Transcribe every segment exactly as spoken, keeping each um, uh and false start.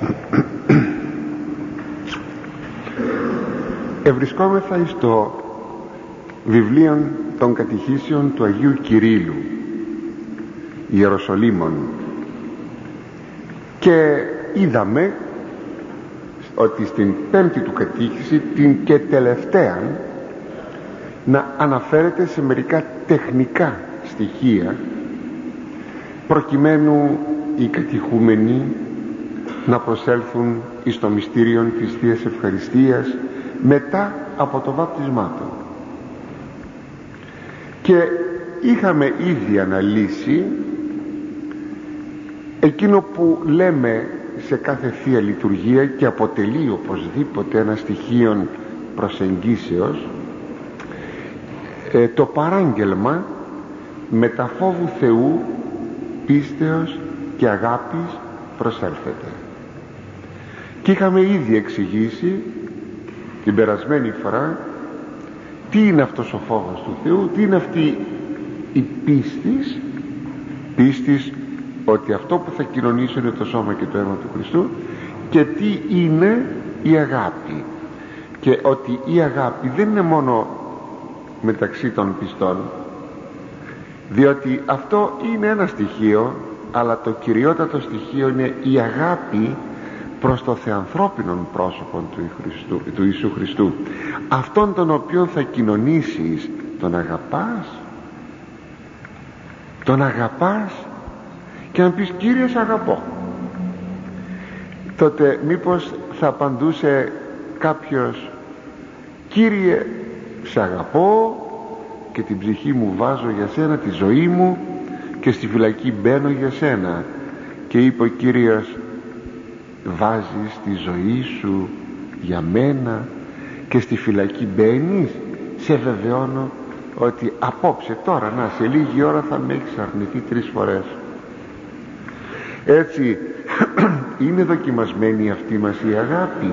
Ευρισκόμεθα εις το βιβλίο των κατηχήσεων του Αγίου Κυρίλλου Ιεροσολύμων, και είδαμε ότι στην πέμπτη του κατήχηση, την και τελευταία, να αναφέρεται σε μερικά τεχνικά στοιχεία προκειμένου οι κατηχούμενοι να προσέλθουν εις το μυστήριο της Θείας Ευχαριστίας μετά από το βάπτισμά του. Και είχαμε ήδη αναλύσει εκείνο που λέμε σε κάθε Θεία Λειτουργία και αποτελεί οπωσδήποτε ένα στοιχείο προσεγγίσεως, ε, το παράγγελμα μετα φόβου Θεού, πίστεως και αγάπης προσέλθετε. Και είχαμε ήδη εξηγήσει την περασμένη φορά τι είναι αυτός ο φόβος του Θεού, τι είναι αυτή η πίστης, πίστης ότι αυτό που θα κοινωνήσω είναι το σώμα και το αίμα του Χριστού, και τι είναι η αγάπη, και ότι η αγάπη δεν είναι μόνο μεταξύ των πιστών, διότι αυτό είναι ένα στοιχείο, αλλά το κυριότατο στοιχείο είναι η αγάπη προς το θεανθρώπινον πρόσωπο του, Χριστού, του Ιησού Χριστού, αυτόν τον οποίον θα κοινωνήσεις. Τον αγαπάς, τον αγαπάς, και αν πεις Κύριε σ' αγαπώ, τότε μήπως θα απαντούσε κάποιος Κύριε σ' αγαπώ και την ψυχή μου βάζω για σένα, τη ζωή μου, και στη φυλακή μπαίνω για σένα. Και είπε ο Κύριος, βάζεις τη ζωή σου για μένα και στη φυλακή μπαίνεις? Σε βεβαιώνω ότι απόψε, τώρα, να, σε λίγη ώρα θα με έχεις αρνηθεί τρεις φορές. Έτσι είναι δοκιμασμένη αυτή μας η αγάπη,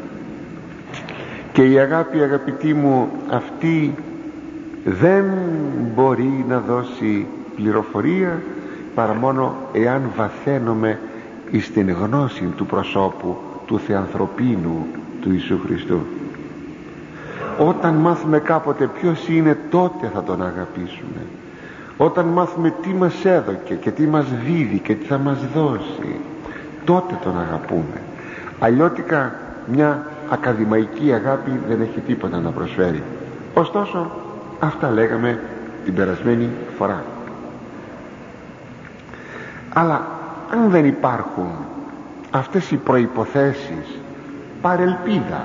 και η αγάπη, αγαπητοί μου, αυτή δεν μπορεί να δώσει πληροφορία παρά μόνο εάν βαθαίνουμε εις την γνώση του προσώπου του θεανθρωπίνου του Ιησού Χριστού. Όταν μάθουμε κάποτε ποιος είναι, τότε θα τον αγαπήσουμε. Όταν μάθουμε τι μας έδωκε και τι μας δίδει και τι θα μας δώσει, τότε τον αγαπούμε. Αλλιώτικα μια ακαδημαϊκή αγάπη δεν έχει τίποτα να προσφέρει. Ωστόσο, αυτά λέγαμε την περασμένη φορά. Αλλά αν δεν υπάρχουν αυτές οι προϋποθέσεις παρελπίδα,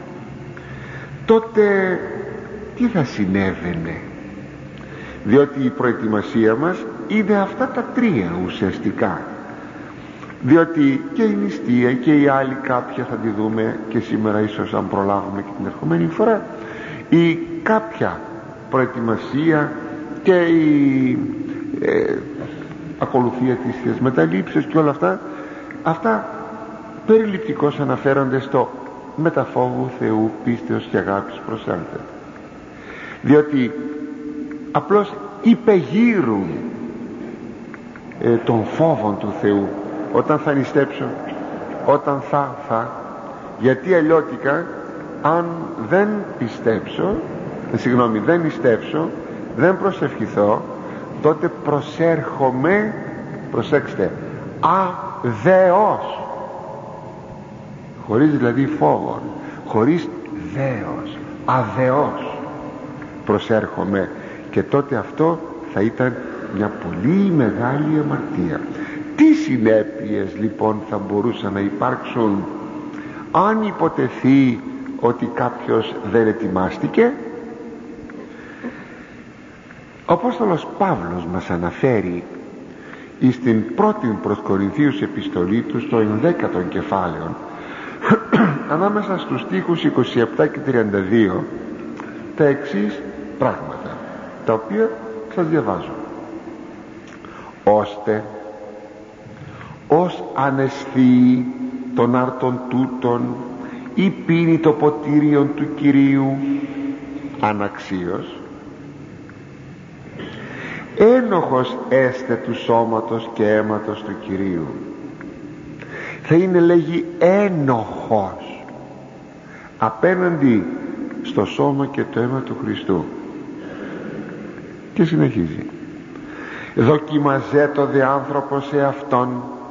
τότε τι θα συνέβαινε? Διότι η προετοιμασία μας είναι αυτά τα τρία ουσιαστικά, διότι και η νηστεία και η άλλη κάποια θα τη δούμε και σήμερα, ίσως αν προλάβουμε και την ερχομένη φορά, η κάποια προετοιμασία και η ε, ακολουθία της Θείας Μεταλήψεως και όλα αυτά, αυτά περιληπτικώς αναφέρονται στο μετα φόβου Θεού, πίστεως και αγάπης προσέλθετε, διότι απλώς υπεγείρουν ε, των φόβων του Θεού όταν θα νηστέψω, όταν θα θα γιατί αλλιώτικα αν δεν πιστέψω, ε, συγγνώμη δεν νηστέψω, δεν προσευχηθώ, τότε προσέρχομαι, προσέξτε, αδεός, χωρίς δηλαδή φόβον, χωρίς δέος, αδεός προσέρχομαι, και τότε αυτό θα ήταν μια πολύ μεγάλη αμαρτία. Τι συνέπειες λοιπόν θα μπορούσαν να υπάρξουν αν υποτεθεί ότι κάποιος δεν ετοιμάστηκε? Ο Απόστολος Παύλος μας αναφέρει στην πρώτη προς Κορινθίους επιστολή του, στο ενδέκατο κεφάλαιο, ανάμεσα στους στίχους είκοσι επτά και τριάντα δύο, τα εξής πράγματα, τα οποία σας διαβάζω. Ώστε ως ανεσθεί των άρτων τούτων ή πίνει το ποτήριον του Κυρίου αναξίως, ένοχος έστε του σώματος και αίματος του Κυρίου. θα είναι, λέγει, ένοχος απέναντι στο σώμα και το αίμα του Χριστού. Και συνεχίζει: δοκιμαζέτο δε άνθρωπος σε αυτόν.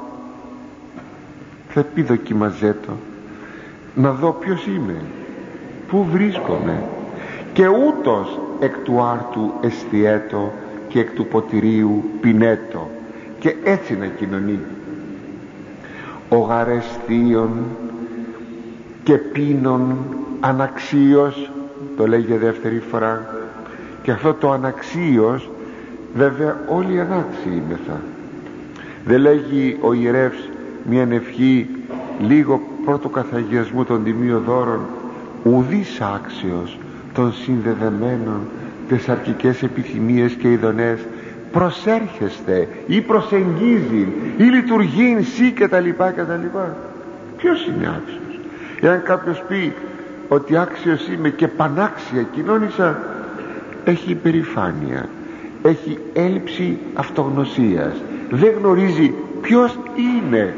Θα πει δοκιμαζέτο, να δω ποιος είμαι, πού βρίσκομαι, και ούτως εκ του άρτου εστιέτο και εκ του ποτηρίου πινέτο, και έτσι να κοινωνεί. Ο γαρεστίων και πίνων αναξίως, το λέει για δεύτερη φορά, και αυτό το αναξίως βέβαια όλοι ανάξιοι είμεθα. Δεν λέγει ο ιερεύς μια ευχή λίγο πρώτου καθαγιασμού των τιμίων δώρων: ουδείς άξιος των συνδεδεμένων τις αρκικές επιθυμίες και ειδονές προσέρχεστε ή προσεγγίζει ή λειτουργεί σύ και τα λοιπά και τα λοιπά. Ποιος είναι άξιος? Εάν κάποιος πει ότι άξιος είμαι και πανάξια κοινώνησα, έχει υπερηφάνεια, έχει έλλειψη αυτογνωσίας, δεν γνωρίζει ποιος είναι.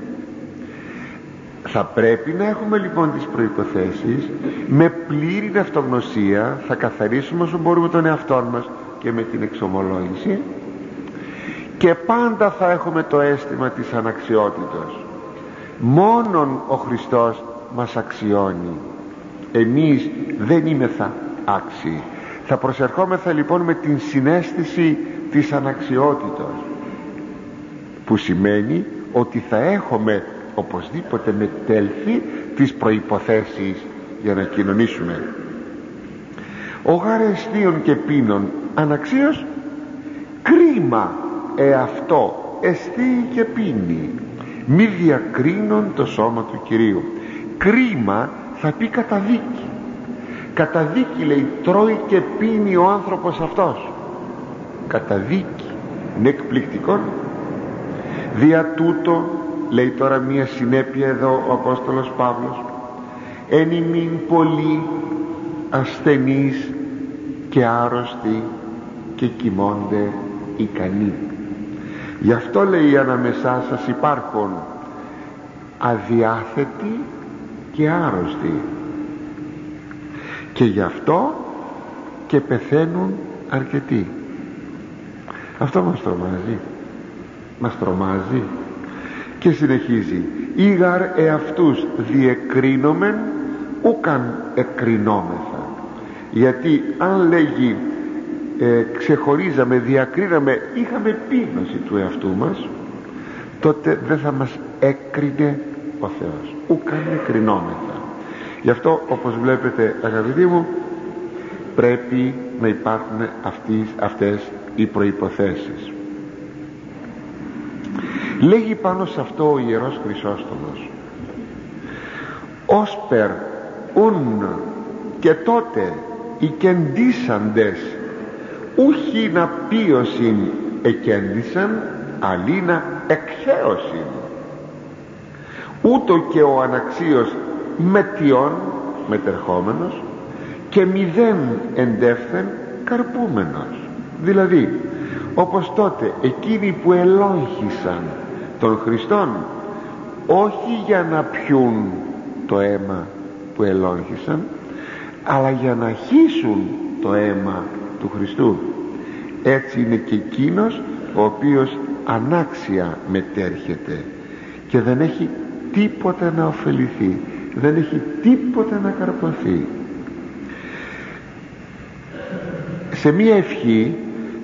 Θα πρέπει να έχουμε λοιπόν τις προϋποθέσεις. Με πλήρη αυτογνωσία θα καθαρίσουμε όσο μπορούμε τον εαυτό μας και με την εξομολόγηση, και πάντα θα έχουμε το αίσθημα της αναξιότητος. Μόνον ο Χριστός μας αξιώνει, εμείς δεν είμεθα άξιοι. Θα προσερχόμεθα λοιπόν με την συναίσθηση της αναξιότητος, που σημαίνει ότι θα έχουμε οπωσδήποτε μετέλθει τις προϋποθέσεις για να κοινωνήσουμε. Ο γαρεστίων και πίνων αναξίως, κρίμα εαυτό εστί και πίνει, μη διακρίνον το σώμα του Κυρίου. Κρίμα θα πει καταδίκη. Καταδίκη, λέει, τρώει και πίνει ο άνθρωπος αυτός. Καταδίκη. Είναι εκπληκτικό. Δια τούτο, λέει τώρα μία συνέπεια εδώ ο Απόστολος Παύλος, εν ημίν πολλοί ασθενείς και άρρωστοι και κοιμώνται ικανοί. Γι' αυτό, λέει, ανάμεσά σας υπάρχουν αδιάθετοι και άρρωστοι, και γι' αυτό και πεθαίνουν αρκετοί. Αυτό μας τρομάζει, μας τρομάζει. Και συνεχίζει: ήγαρ εαυτούς διεκρίνομεν ούκαν εκρινόμεθα. Γιατί αν λέγει ε, ξεχωρίζαμε, διακρίναμε, είχαμε επίγνωση του εαυτού μας, τότε δεν θα μας έκρινε ο Θεός. Ούκαν εκρινόμεθα. Γι' αυτό, όπως βλέπετε αγαπητοί μου, πρέπει να υπάρχουν αυτές, αυτές οι προϋποθέσεις. Λέγει πάνω σε αυτό ο Ιερός Χρυσόστομος: όσπερ ουν και τότε οι κεντήσαντες ούχι να πίωσιν εκέντησαν, αλίνα εκχέωσιν. Ούτω και ο αναξίος μετιών μετερχόμενος και μηδέν εντεύθεν καρπούμενος. Δηλαδή, όπως τότε εκείνοι που ελόγχησαν των Χριστών, όχι για να πιούν το αίμα που ελόγχησαν, αλλά για να χύσουν το αίμα του Χριστού, έτσι είναι και εκείνος ο οποίος ανάξια μετέρχεται και δεν έχει τίποτα να ωφεληθεί, δεν έχει τίποτα να καρποθεί. Σε μία ευχή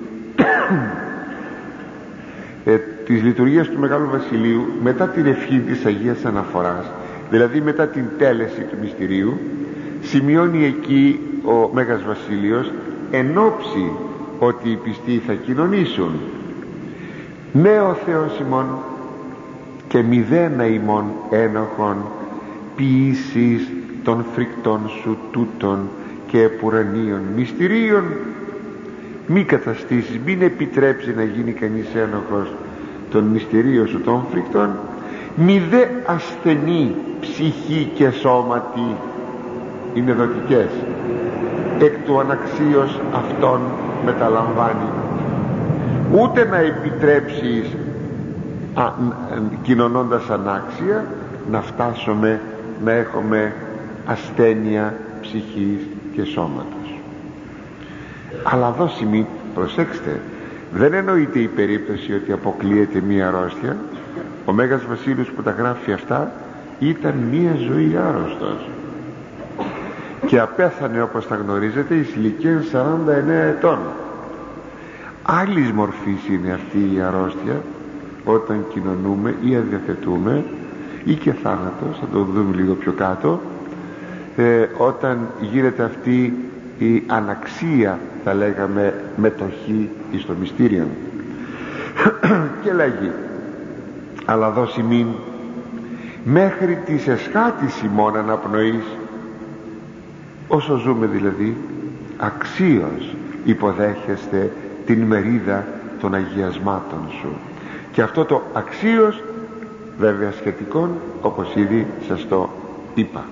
ε, της λειτουργίας του Μεγάλου Βασιλείου, μετά την ευχή της Αγίας Αναφοράς, δηλαδή μετά την τέλεση του μυστηρίου, σημειώνει εκεί ο Μέγας Βασίλειος εν όψη ότι οι πιστοί θα κοινωνήσουν: ναι ο Θεός ημών και μηδένα ημών ένοχον ποιήσεις των φρικτών σου τούτων και επουρανίων μυστηρίων, μη καταστήσεις, μην επιτρέψει να γίνει κανείς ένοχος των μυστηρίων σου των φρικτών, μη δε ασθενή ψυχή και σώματι, είναι δοτικές, εκ του αναξίως αυτών μεταλαμβάνει, ούτε να επιτρέψεις α, κοινωνώντας ανάξια να φτάσουμε να έχουμε ασθένεια ψυχής και σώματος. Αλλά δώσιμη, προσέξτε, δεν εννοείται η περίπτωση ότι αποκλείεται μία αρρώστια. Ο Μέγας Βασίλειος που τα γράφει αυτά ήταν μία ζωή άρρωστος και απέθανε, όπως τα γνωρίζετε, εις ηλικία σαράντα εννέα ετών. Άλλης μορφής είναι αυτή η αρρώστια όταν κοινωνούμε ή αδιαθετούμε, ή και θάνατος, θα το δούμε λίγο πιο κάτω, ε, όταν γίνεται αυτή η αναξία, θα λέγαμε, μετοχή εις το μυστήριο. Και λέγει, αλλά δώσει μην μέχρι της εσχάτης ημών αναπνοής, όσο ζούμε δηλαδή, αξίως υποδέχεστε την μερίδα των αγιασμάτων σου. Και αυτό το αξίως βέβαια σχετικόν, όπως ήδη σας το είπα.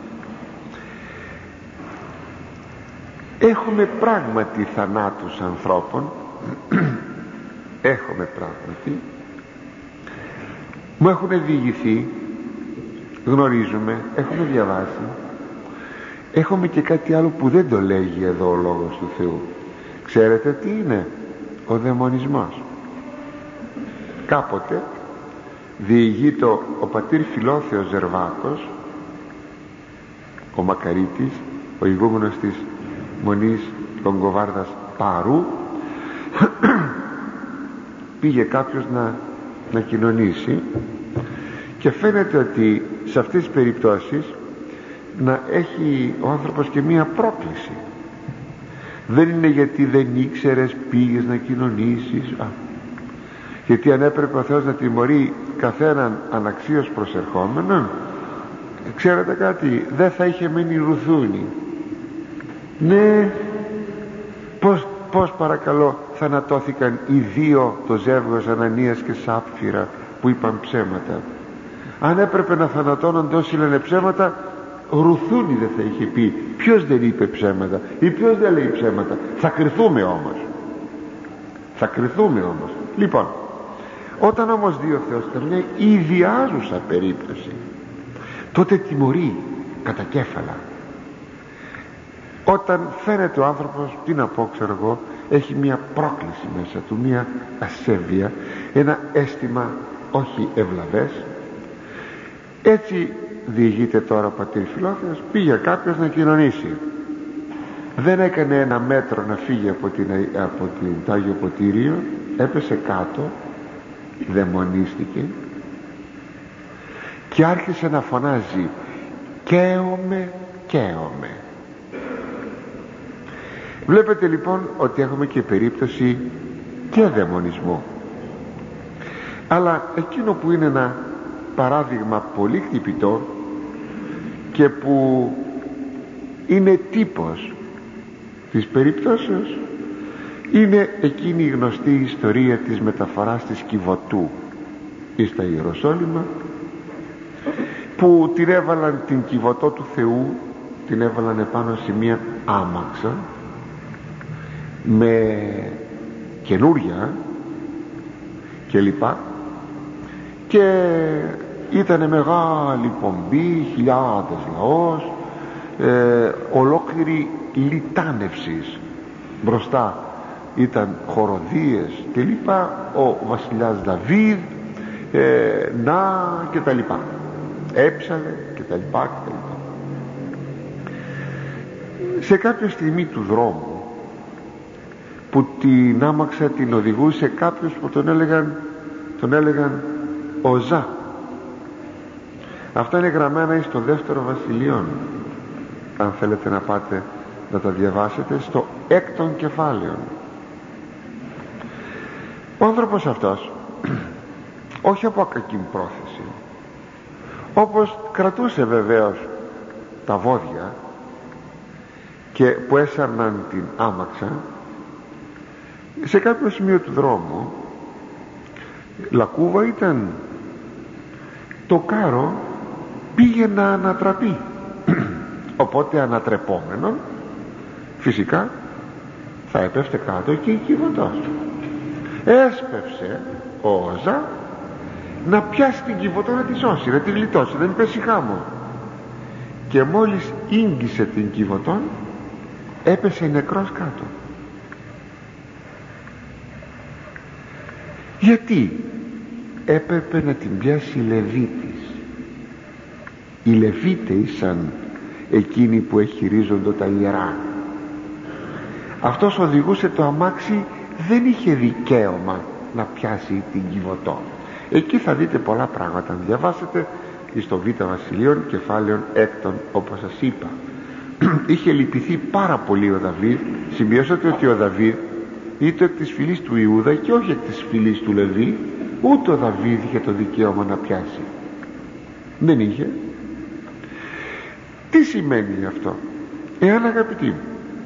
Έχουμε πράγματι θανάτους ανθρώπων, έχουμε πράγματι, μου έχουν διηγηθεί, γνωρίζουμε, έχουμε διαβάσει, έχουμε και κάτι άλλο που δεν το λέγει εδώ ο Λόγος του Θεού. Ξέρετε τι είναι? Ο δαιμονισμός. Κάποτε διηγείται ο πατήρ Φιλόθεος Ζερβάκος, ο Μακαρίτης, ο ηγούμενος της Μονής Λογκοβάρδας Πάρου, πήγε κάποιος να, να κοινωνήσει και φαίνεται ότι σε αυτές τις περιπτώσεις να έχει ο άνθρωπος και μία πρόκληση. Δεν είναι γιατί δεν ήξερες πήγες να κοινωνήσεις, α, γιατί αν έπρεπε ο Θεός να τιμωρεί καθέναν αναξίως προσερχόμενον, ξέρετε κάτι, δεν θα είχε μείνει ρουθούνη. Ναι, πως, πως παρακαλώ θανατώθηκαν οι δύο, το ζεύγος Ανανίας και Σάπφυρα, που είπαν ψέματα? Αν έπρεπε να θανατώνονται όσοι λένε ψέματα, ρουθούνη δεν θα είχε πει. Ποιος δεν είπε ψέματα ή ποιος δεν λέει ψέματα? Θα κριθούμε όμως, θα κριθούμε όμως. Λοιπόν, όταν όμως δει ο Θεός καμιά ιδιάζουσα περίπτωση, τότε τιμωρεί κατά κέφαλα. Όταν φαίνεται ο άνθρωπος, τι να πω, ξέρω εγώ, έχει μια πρόκληση μέσα του, μια ασέβεια, ένα αίσθημα όχι ευλαβές, έτσι διηγείται τώρα ο πατήρ Φιλόθεος, πήγε κάποιος να κοινωνήσει, δεν έκανε ένα μέτρο να φύγει από, την, από την, το Άγιο Ποτήριο, έπεσε κάτω, δαιμονίστηκε και άρχισε να φωνάζει, καίομαι, καίομαι. Βλέπετε λοιπόν ότι έχουμε και περίπτωση και δαιμονισμού. Αλλά εκείνο που είναι ένα παράδειγμα πολύ χτυπητό και που είναι τύπος της περιπτώσεως, είναι εκείνη η γνωστή ιστορία της μεταφοράς της Κιβωτού εις τα Ιεροσόλυμα, που την έβαλαν την Κιβωτό του Θεού, την έβαλαν επάνω σε μια άμαξα με καινούρια και λοιπά, και ήτανε μεγάλη πομπή, χιλιάδες λαός, ε, ολόκληρη λιτάνευσης. Μπροστά ήταν χοροδίες και λοιπά, ο βασιλιάς Δαβίδ, ε, να και τα λοιπά, έψαλε και τα λοιπά και τα λοιπά. Σε κάποια στιγμή του δρόμου που την άμαξα την οδηγούσε κάποιος που τον έλεγαν τον έλεγαν Οζά. Αυτά είναι γραμμένα στο δεύτερο βασιλείον, αν θέλετε να πάτε να τα διαβάσετε, στο έκτον κεφάλαιο. Ο άνθρωπος αυτός, όχι από κακή πρόθεση, όπως κρατούσε βεβαίως τα βόδια και που έσαρναν την άμαξα, σε κάποιο σημείο του δρόμου, λακκούβα ήταν, το κάρο πήγε να ανατραπεί. Οπότε ανατρεπόμενον φυσικά θα έπεφτε κάτω και η Κιβωτός. Έσπευσε ο Όζα να πιάσει την Κιβωτό, να τη σώσει, να τη γλιτώσει, να μην πέσει χάμω. Και μόλις ίγγισε την Κιβωτό, έπεσε νεκρός κάτω. Γιατί? Έπρεπε να την πιάσει η Λεβίτης. Οι Λεβίτες ήσαν εκείνοι που εχειρίζονται τα ιερά. Αυτός οδηγούσε το αμάξι, δεν είχε δικαίωμα να πιάσει την Κιβωτό. Εκεί θα δείτε πολλά πράγματα, αν διαβάσετε στο Β Βασιλείων κεφάλαιων έκτον, όπως σας είπα. Είχε λυπηθεί πάρα πολύ ο Δαβίδ. Σημειώσατε ότι ο Δαβίδ είτε εκ της φυλής του Ιούδα και όχι εκ της φυλής του Λεβί, ούτε ο Δαβίδ είχε το δικαίωμα να πιάσει. Δεν είχε. Τι σημαίνει αυτό? Εάν, αγαπητοί μου,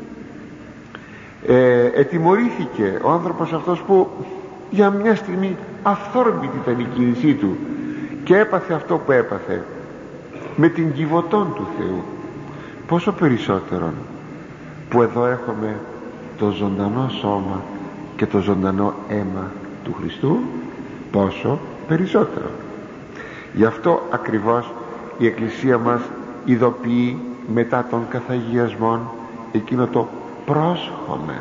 ε, ετιμωρήθηκε ο άνθρωπος αυτός που για μια στιγμή αυθόρμητη ήταν η κίνησή του και έπαθε αυτό που έπαθε με την Κιβωτόν του Θεού, πόσο περισσότερο που εδώ έχουμε το ζωντανό σώμα και το ζωντανό αίμα του Χριστού, πόσο περισσότερο. Γι' αυτό ακριβώς η Εκκλησία μας ειδοποιεί μετά των καθαγιασμών εκείνο το πρόσχομεν.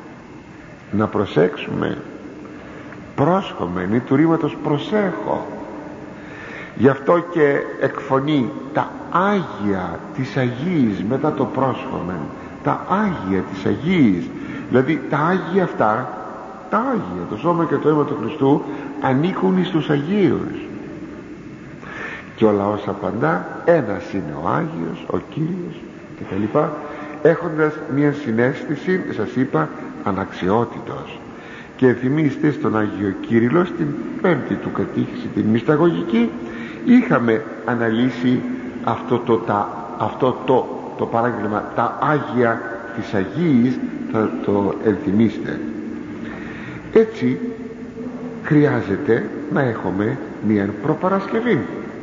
Να προσέξουμε, πρόσχομεν είναι του ρήματος προσέχω. Γι' αυτό και εκφωνεί τα Άγια της Αγίης μετά το πρόσχομεν, τα Άγια της Αγίης. Δηλαδή τα Άγια αυτά, τα Άγια, το σώμα και το αίμα του Χριστού ανήκουν στους Αγίους. Και ο λαός απαντά, ένας είναι ο Άγιος, ο Κύριος κτλ, έχοντας μια συναίσθηση, σας είπα, αναξιότητος. Και θυμίστε στον Άγιο Κύριλλο στην πέμπτη του κατήχηση, την μυσταγωγική, είχαμε αναλύσει αυτό το, τα, αυτό το, το παράγγελμα, τα Άγια της Αγίης, θα το ενθυμίστε. Έτσι χρειάζεται να έχουμε μια προπαρασκευή.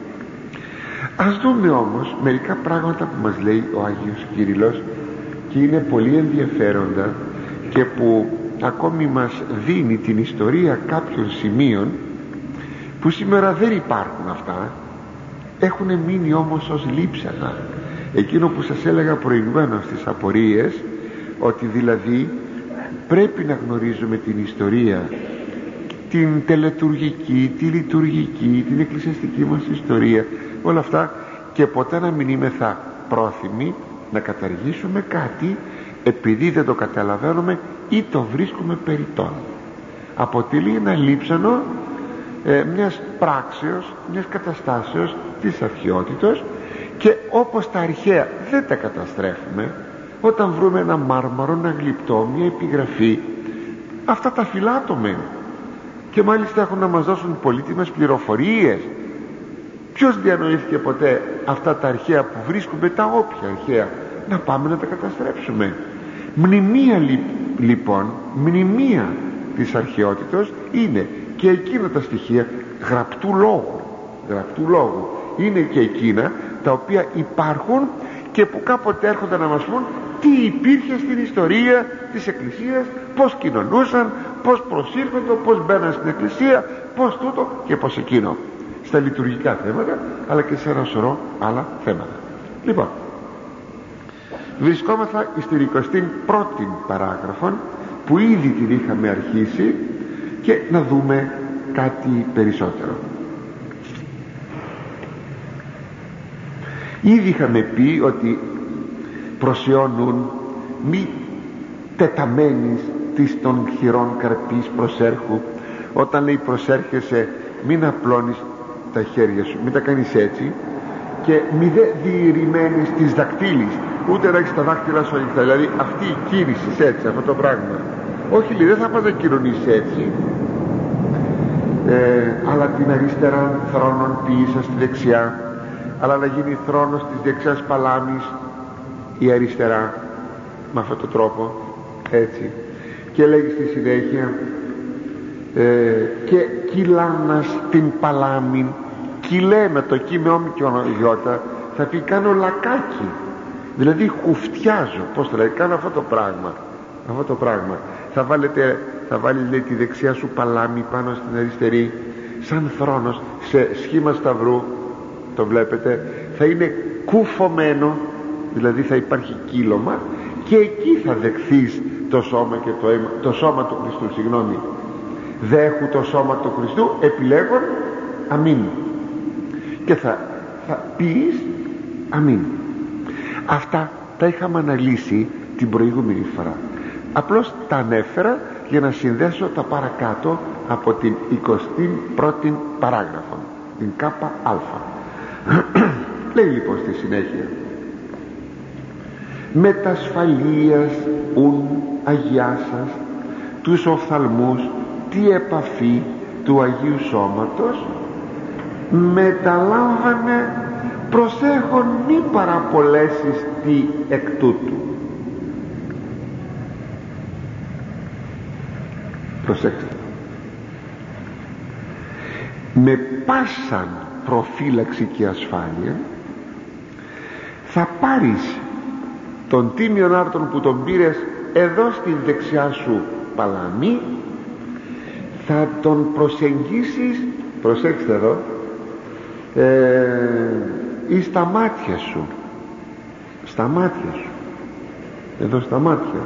Ας δούμε όμως μερικά πράγματα που μας λέει ο Άγιος Κύριλλος και είναι πολύ ενδιαφέροντα και που ακόμη μας δίνει την ιστορία κάποιων σημείων που σήμερα δεν υπάρχουν αυτά, έχουν μείνει όμως ως λείψανα. Εκείνο που σας έλεγα προηγουμένως στις απορίες, ότι δηλαδή πρέπει να γνωρίζουμε την ιστορία, την τελετουργική, τη λειτουργική, την εκκλησιαστική μας ιστορία, όλα αυτά, και ποτέ να μην είμεθα πρόθυμοι να καταργήσουμε κάτι επειδή δεν το καταλαβαίνουμε ή το βρίσκουμε περιττόν. Αποτελεί ένα λείψανο ε, μιας πράξεως, μιας καταστάσεως της αρχαιότητος, και όπως τα αρχαία δεν τα καταστρέφουμε, όταν βρούμε ένα μάρμαρο, ένα γλυπτό, μια επιγραφή, αυτά τα φυλάτουμε και μάλιστα έχουν να μας δώσουν πολύτιμες πληροφορίες. Ποιος διανοήθηκε ποτέ αυτά τα αρχαία που βρίσκουμε, τα όποια αρχαία, να πάμε να τα καταστρέψουμε? Μνημεία λοιπόν, μνημεία της αρχαιότητος είναι και εκείνα τα στοιχεία γραπτού λόγου, γραπτού λόγου είναι και εκείνα τα οποία υπάρχουν και που κάποτε έρχονται να μας πούν τι υπήρχε στην ιστορία της Εκκλησίας, πως κοινωνούσαν, πως προσήρχονται, πως μπαίναν στην Εκκλησία, πως τούτο και πως εκείνο, στα λειτουργικά θέματα αλλά και σε ένα σωρό άλλα θέματα. Λοιπόν, βρισκόμεθα στην εικοστή πρώτη παράγραφο που ήδη την είχαμε αρχίσει, και να δούμε κάτι περισσότερο. Ήδη είχαμε πει ότι προσιώνουν μη τεταμένης της των χειρών καρπής προσέρχου. Όταν λέει προσέρχεσαι, μην απλώνεις τα χέρια σου, μην τα κάνεις έτσι, και μη δε διηρημένης της δακτύλης, ούτε να έχεις τα δάκτυλα σου ανοιχτά. Δηλαδή αυτή η κίνηση έτσι, αυτό το πράγμα, όχι λέει, δεν θα πας να κοινωνήσεις έτσι, ε, αλλά την αριστερά θρόνων πίσω στη δεξιά, αλλά να γίνει θρόνος της δεξιάς παλάμης η αριστερά, με αυτόν τον τρόπο έτσι. Και λέγει στη συνέχεια ε, και κυλάνας την παλάμην, κυλέ με το κι με όμικρον γιώτα, θα πει κάνω λακάκι, δηλαδή χουφτιάζω, πως το λέει, κάνω αυτό το πράγμα, αυτό το πράγμα. Θα βάλετε, θα βάλει λέει τη δεξιά σου παλάμη πάνω στην αριστερή, σαν θρόνος, σε σχήμα σταυρού, το βλέπετε, θα είναι κουφωμένο, δηλαδή θα υπάρχει κύλωμα, και εκεί θα δεχθείς το σώμα και το αίμα, το σώμα του Χριστού, συγγνώμη. Δέχου το σώμα του Χριστού επιλέγον αμήν, και θα, θα πεις αμήν. Αυτά τα είχαμε αναλύσει την προηγούμενη φορά, απλώς τα ανέφερα για να συνδέσω τα παρακάτω από την εικοστή πρώτη παράγραφο, την ΚΑΠΑ αλφα. Λέει λοιπόν στη συνέχεια: με τα ασφαλείας ουν αγιάσας τους οφθαλμούς τι επαφή του Αγίου Σώματος, μεταλάμβανε προσέχον μη παραπολέσεις τι εκ τούτου. Προσέξτε, με πάσαν προφύλαξη και ασφάλεια θα πάρεις τον τίμιον άρτον που τον πήρες εδώ στην δεξιά σου παλάμη, θα τον προσεγγίσεις, προσέξτε εδώ, ε, ή στα μάτια σου, στα μάτια σου, εδώ στα μάτια.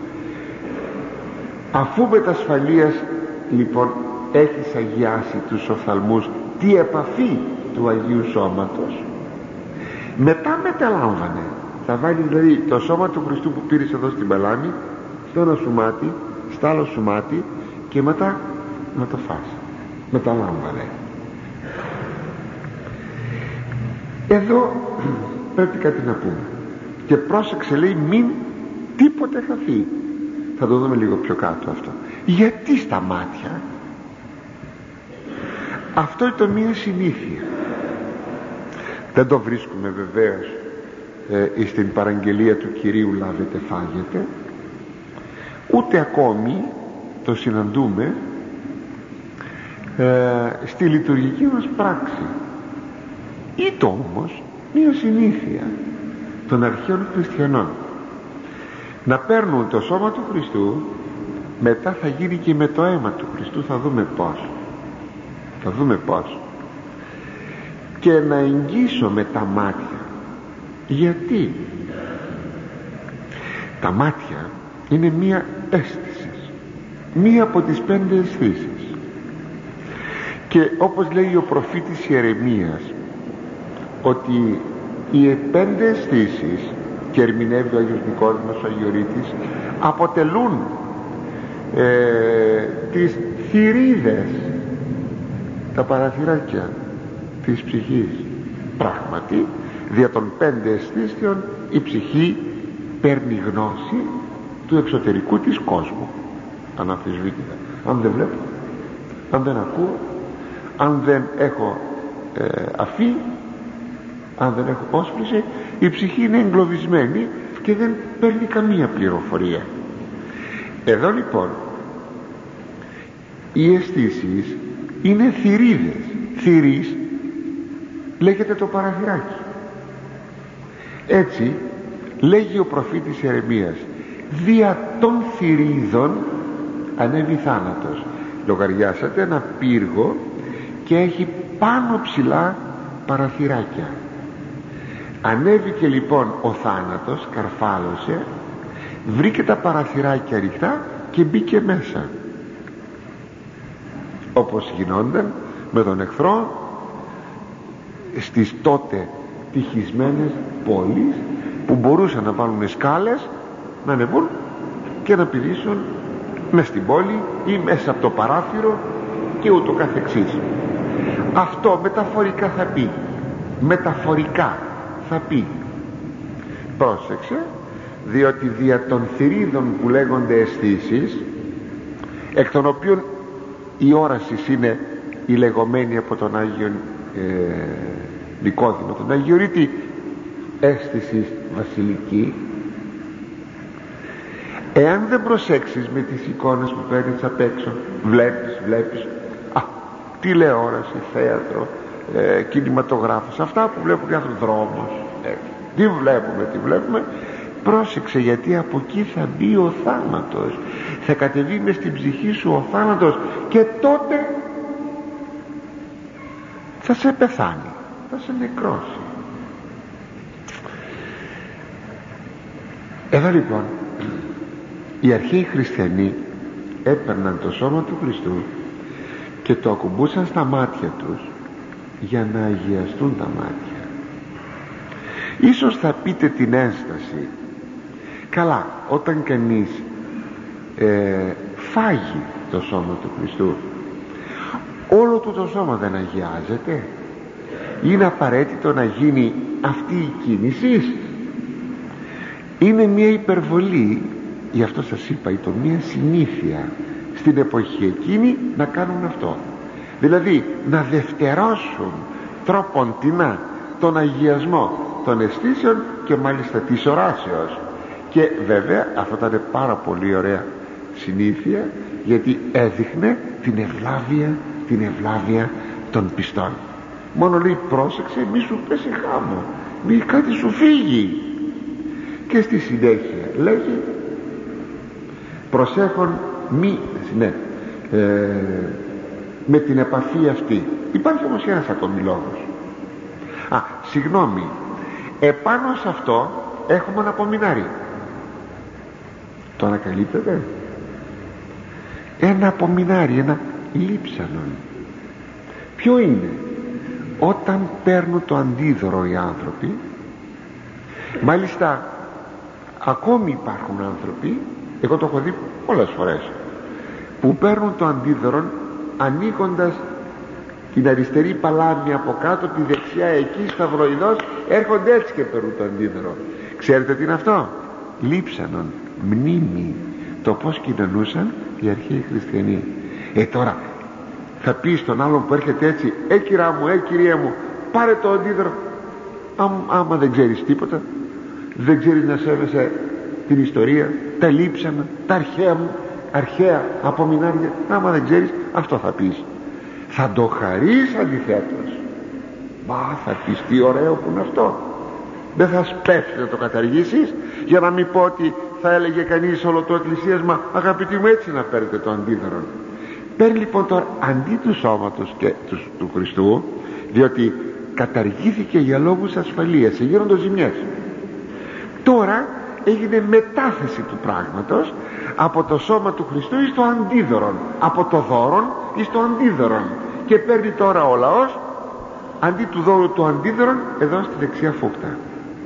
Αφού με τα ασφαλείας λοιπόν έχεις αγιάσει τους οφθαλμούς τι επαφή του Αγίου Σώματος, μετά μεταλάμβανε, θα βάλει δηλαδή το σώμα του Χριστού που πήρες εδώ στην παλάμη στο ένα σου μάτι, στο άλλο σου μάτι, και μετά να το φας. Μεταλάμβανε. Εδώ πρέπει κάτι να πούμε, και πρόσεξε, λέει, μην τίποτε χαθεί. Θα το δούμε λίγο πιο κάτω αυτό. Γιατί στα μάτια? Αυτό είναι το μία συνήθεια. Δεν το βρίσκουμε βεβαίως ε, στην παραγγελία του Κυρίου λάβετε φάγετε, ούτε ακόμη το συναντούμε ε, στη λειτουργική μας πράξη. Ήτο όμως μία συνήθεια των αρχαίων χριστιανών να παίρνουν το σώμα του Χριστού, μετά θα γίνει και με το αίμα του Χριστού, θα δούμε πως θα δούμε πως και να εγγύσω με τα μάτια. Γιατί? Τα μάτια είναι μία αίσθηση, μία από τις πέντε αισθήσεις, και όπως λέει ο προφήτης Ιερεμίας ότι οι πέντε αισθήσεις, και ερμηνεύει ο Άγιος Νικόδημος ο Αγιορείτης, αποτελούν ε, τις θηρίδες, τα παραθυράκια της ψυχής. Πράγματι, δια των πέντε αισθήσεων η ψυχή παίρνει γνώση του εξωτερικού της κόσμου, αναμφισβήτητα. Αν δεν βλέπω, αν δεν ακούω, αν δεν έχω ε, αφή, αν δεν έχω όσφρηση, η ψυχή είναι εγκλωβισμένη και δεν παίρνει καμία πληροφορία. Εδώ λοιπόν οι αισθήσεις είναι θηρίδες. Θηρής λέγεται το παραθυράκι. Έτσι λέγει ο προφήτης Ιερεμίας: δια των θηρίδων ανέβη θάνατος. Λογαριάσατε ένα πύργο και έχει πάνω ψηλά παραθυράκια. Ανέβηκε λοιπόν ο θάνατος, καρφάλωσε, βρήκε τα παραθυράκια ανοιχτά και μπήκε μέσα, όπως γινόταν με τον εχθρό στις τότε τυχισμένες πόλεις, που μπορούσαν να βάλουν σκάλες, να ανεβούν και να πηδήσουν μες στην πόλη ή μέσα από το παράθυρο και ούτω καθεξής. Αυτό μεταφορικά θα πει, μεταφορικά θα πει, πρόσεξε, διότι δια των θηρίδων που λέγονται αισθήσεις, εκ των οποίων η όραση είναι η λεγόμενη από τον Άγιο ε, Νικόδημο, τον Αγιορείτη, αίσθηση βασιλική, εάν δεν προσέξεις με τις εικόνες που παίρνεις απ' έξω, βλέπεις, βλέπεις α, τηλεόραση, θέατρο, ε, κινηματογράφος, αυτά που βλέπουν οι άνθρωποι, δρόμος, ε, τι βλέπουμε, τι βλέπουμε, πρόσεξε, γιατί από εκεί θα μπει ο θάνατος, θα κατεβεί μες στην ψυχή σου ο θάνατος, και τότε θα σε πεθάνει, θα σε νεκρώσει. Εδώ λοιπόν οι αρχαίοι χριστιανοί έπαιρναν το σώμα του Χριστού και το ακουμπούσαν στα μάτια τους για να αγιαστούν τα μάτια. Ίσως θα πείτε την ένσταση, καλά, όταν κανείς ε, φάγει το σώμα του Χριστού, όλο του το σώμα δεν αγιάζεται? Είναι απαραίτητο να γίνει αυτή η κίνηση? Είναι μια υπερβολή, γι' αυτό σας είπα, ήταν μια συνήθεια στην εποχή εκείνη να κάνουν αυτό, δηλαδή να δευτερώσουν τρόποντινά τον αγιασμό των αισθήσεων και μάλιστα της οράσεως. Και βέβαια αυτό ήταν πάρα πολύ ωραία συνήθεια, γιατί έδειχνε την ευλάβεια, την ευλάβεια των πιστών. Μόνο λέει, πρόσεξε μη σου πέσει χάμω, μη κάτι σου φύγει. Και στη συνέχεια λέγει, προσέχον μη, ναι, ε, με την επαφή αυτή. Υπάρχει όμως ένας ακόμη λόγος. Α, συγγνώμη, επάνω σε αυτό έχουμε ένα απομεινάρι. Το ανακαλύπτετε? Ένα απομεινάρι, ένα λείψανον. Ποιο είναι? Όταν παίρνουν το αντίδωρο οι άνθρωποι, μάλιστα ακόμη υπάρχουν άνθρωποι, εγώ το έχω δει πολλές φορές, που παίρνουν το αντίδωρο ανοίγοντας την αριστερή παλάμη από κάτω, τη δεξιά εκεί σταυροειδώς, έρχονται έτσι και παίρνουν το αντίδωρο. Ξέρετε τι είναι αυτό? Λείψανον, μνήμη, το πως κοινωνούσαν οι αρχαίοι χριστιανοί. Ε τώρα θα πει στον άλλον που έρχεται έτσι, ε κυρά μου, ε κυρία μου, πάρε το αντίδωρο. Άμα, άμα δεν ξέρεις τίποτα, δεν ξέρεις να σέβεσαι την ιστορία, τα λείψανα, τα αρχαία μου, αρχαία απομεινάρια, άμα δεν ξέρεις, αυτό θα πεις. Θα το χαρείς αντιθέτως. Μα θα πεις, τι ωραίο που είναι αυτό. Δεν θα σπεύσεις να το καταργήσεις, για να μην πω ότι θα έλεγε κανείς όλο το εκκλησίασμα, αγαπητοί μου, έτσι να παίρνετε το αντίδωρο. Παίρνει λοιπόν τώρα αντί του σώματος και του, του Χριστού, διότι καταργήθηκε για λόγους ασφαλείας, γίνονται ζημιές. Τώρα έγινε μετάθεση του πράγματος από το σώμα του Χριστού εις το αντίδωρον, από το δώρον εις το αντίδωρον, και παίρνει τώρα ο λαός αντί του δώρου του αντίδωρον εδώ στη δεξιά φούχτα.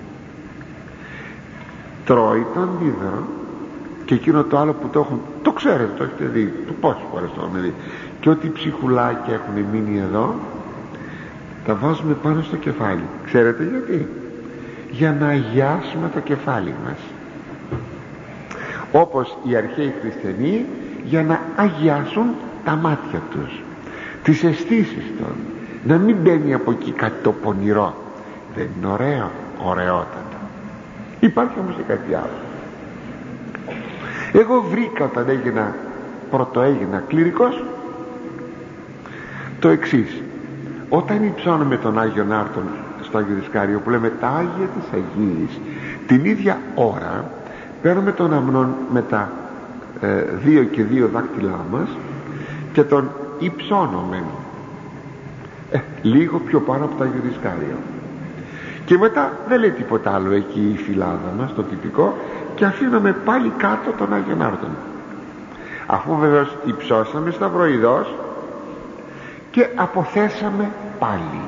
Τρώει το αντίδωρο και εκείνο το άλλο που το έχουν, το ξέρετε, το έχετε δει, το πόσες φορές το έχουμε δει, και ό,τι ψυχουλάκια έχουν μείνει εδώ τα βάζουμε πάνω στο κεφάλι. Ξέρετε γιατί? Για να αγιάσουμε το κεφάλι μας, όπως οι αρχαίοι χριστιανοί για να αγιάσουν τα μάτια τους, τις αισθήσεις των, να μην μπαίνει από εκεί κάτι το πονηρό. Δεν είναι ωραίο? Ωραιότατο. Υπάρχει όμως και κάτι άλλο. Εγώ βρήκα όταν έγινα, πρώτο έγινα κληρικός, το εξής. Όταν υψώνουμε τον Άγιον Άρτον στο Άγιο Δισκάριο, που λέμε τα Άγια της Αγίης, την ίδια ώρα παίρνουμε τον αμνόν με τα ε, δύο και δύο δάκτυλά μας και τον υψώνουμε ε, λίγο πιο πάνω από το Άγιο Δισκάριο, και μετά δεν λέει τίποτα άλλο εκεί η φυλάδα μας, το τυπικό, και αφήνουμε πάλι κάτω τον Άγιον Άρτον, αφού βεβαίως υψώσαμε σταυροειδώς και αποθέσαμε πάλι.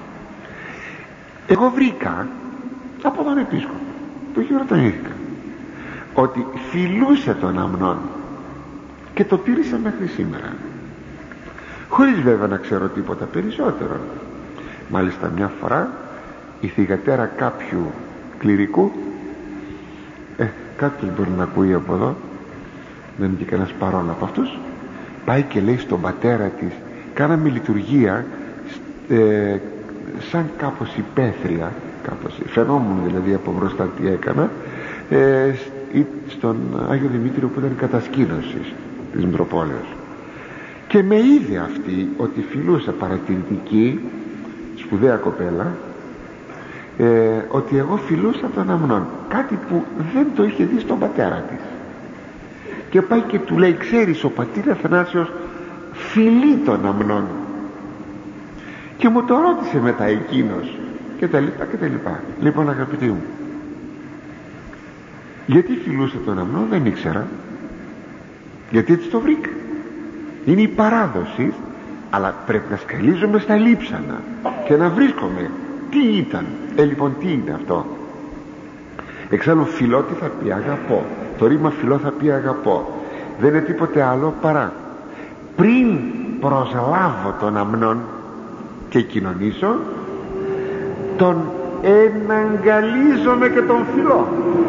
Εγώ βρήκα από τον επίσκοπο, το χειροτονήθηκα, ότι φιλούσε τον αμνόν και το τήρησα μέχρι σήμερα, χωρίς βέβαια να ξέρω τίποτα περισσότερο. Μάλιστα μια φορά η θυγατέρα κάποιου κληρικού, ε, κάποιος μπορεί να ακούει από εδώ, δεν είναι και κανένας παρόν από αυτούς, πάει και λέει στον πατέρα της, κάναμε λειτουργία ε, σαν κάπως υπαίθρια, κάπως, φαινόμουν δηλαδή από μπροστά τι έκανα, ε, στον Άγιο Δημήτριο που ήταν κατασκήνωσης της Μητροπόλεως, και με είδε αυτή ότι φιλούσα, παρατηρητική, σπουδαία κοπέλα, ε, ότι εγώ φιλούσα τον αμνόν, κάτι που δεν το είχε δει στον πατέρα της, και πάει και του λέει, ξέρεις, ο πατήρ Αθανάσιος φιλεί τον αμνόν. και μου το ρώτησε μετά εκείνος και τα λοιπά και τα λοιπά. Λοιπόν, αγαπητοί μου, γιατί φιλούσε τον αμνό δεν ήξερα, γιατί έτσι το βρήκα. Είναι η παράδοση, αλλά πρέπει να σκαλίζομαι στα λείψανα και να βρίσκομαι τι ήταν. Ε, λοιπόν, τι είναι αυτό? Εξάλλου φιλό τι θα πει? Αγαπώ. Το ρήμα φιλό θα πει αγαπώ. Δεν είναι τίποτε άλλο παρά πριν προσλάβω τον αμνόν και κοινωνήσω, τον εναγκαλίζομαι και τον φιλώ.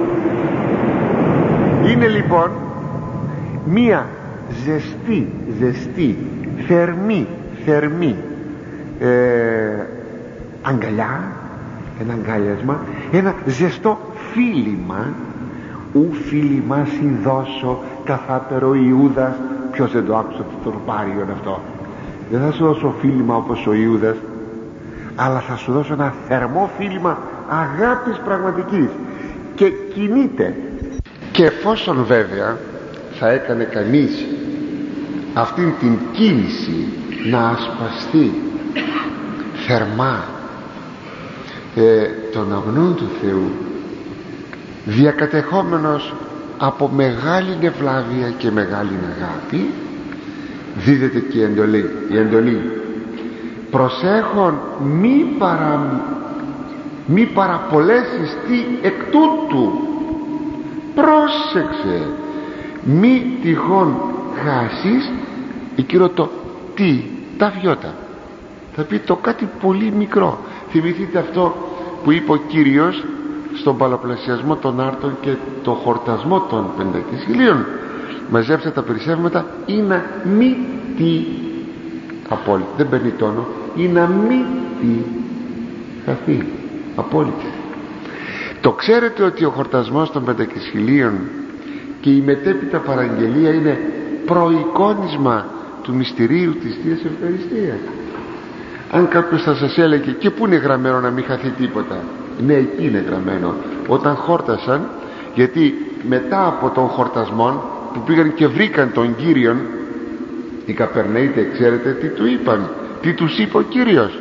Είναι λοιπόν μία ζεστή, ζεστή, θερμή, θερμή ε, αγκαλιά, ένα αγκάλιασμα, ένα ζεστό φίλημα. Ου φίλημα συ δώσω καθάτερο Ιούδας. Ποιος δεν το άκουσε το τροπάριον αυτό? Δεν θα σου δώσω φίλημα όπως ο Ιούδας, αλλά θα σου δώσω ένα θερμό φίλημα αγάπης πραγματικής, και κινείται. Και εφόσον βέβαια θα έκανε κανείς αυτήν την κίνηση να ασπαστεί θερμά ε, τον αμνόν του Θεού, διακατεχόμενος από μεγάλη ευλάβεια και μεγάλη αγάπη, δίδεται και η εντολή, η εντολή προσέχον μη, παρα, μη παραπολέσεις τι εκ τούτου. Πρόσεξε, μη τυχόν χάσεις εκείνο το τι, τα βιώτα. Θα πει το κάτι πολύ μικρό. Θυμηθείτε αυτό που είπε ο Κύριος στον παλαπλασιασμό των άρτων και το χορτασμό των πεντακισχυλίων. Μαζέψτε τα περισσεύματα ή να μη τι, απόλυτη, δεν παίρνει τόνο, ή να μη τι χαθεί, απόλυτη. Το ξέρετε ότι ο χορτασμός των πεντακισχυλίων και η μετέπειτα παραγγελία είναι προεικόνισμα του μυστηρίου της Θείας Ευχαριστίας. Αν κάποιος θα σας έλεγε και πού είναι γραμμένο να μην χαθεί τίποτα, ναι, εκεί είναι γραμμένο. Όταν χόρτασαν, γιατί μετά από τον χορτασμό που πήγαν και βρήκαν τον Κύριον, οι Καπερναίτε, ξέρετε τι του είπαν, τι τους είπε ο Κύριος?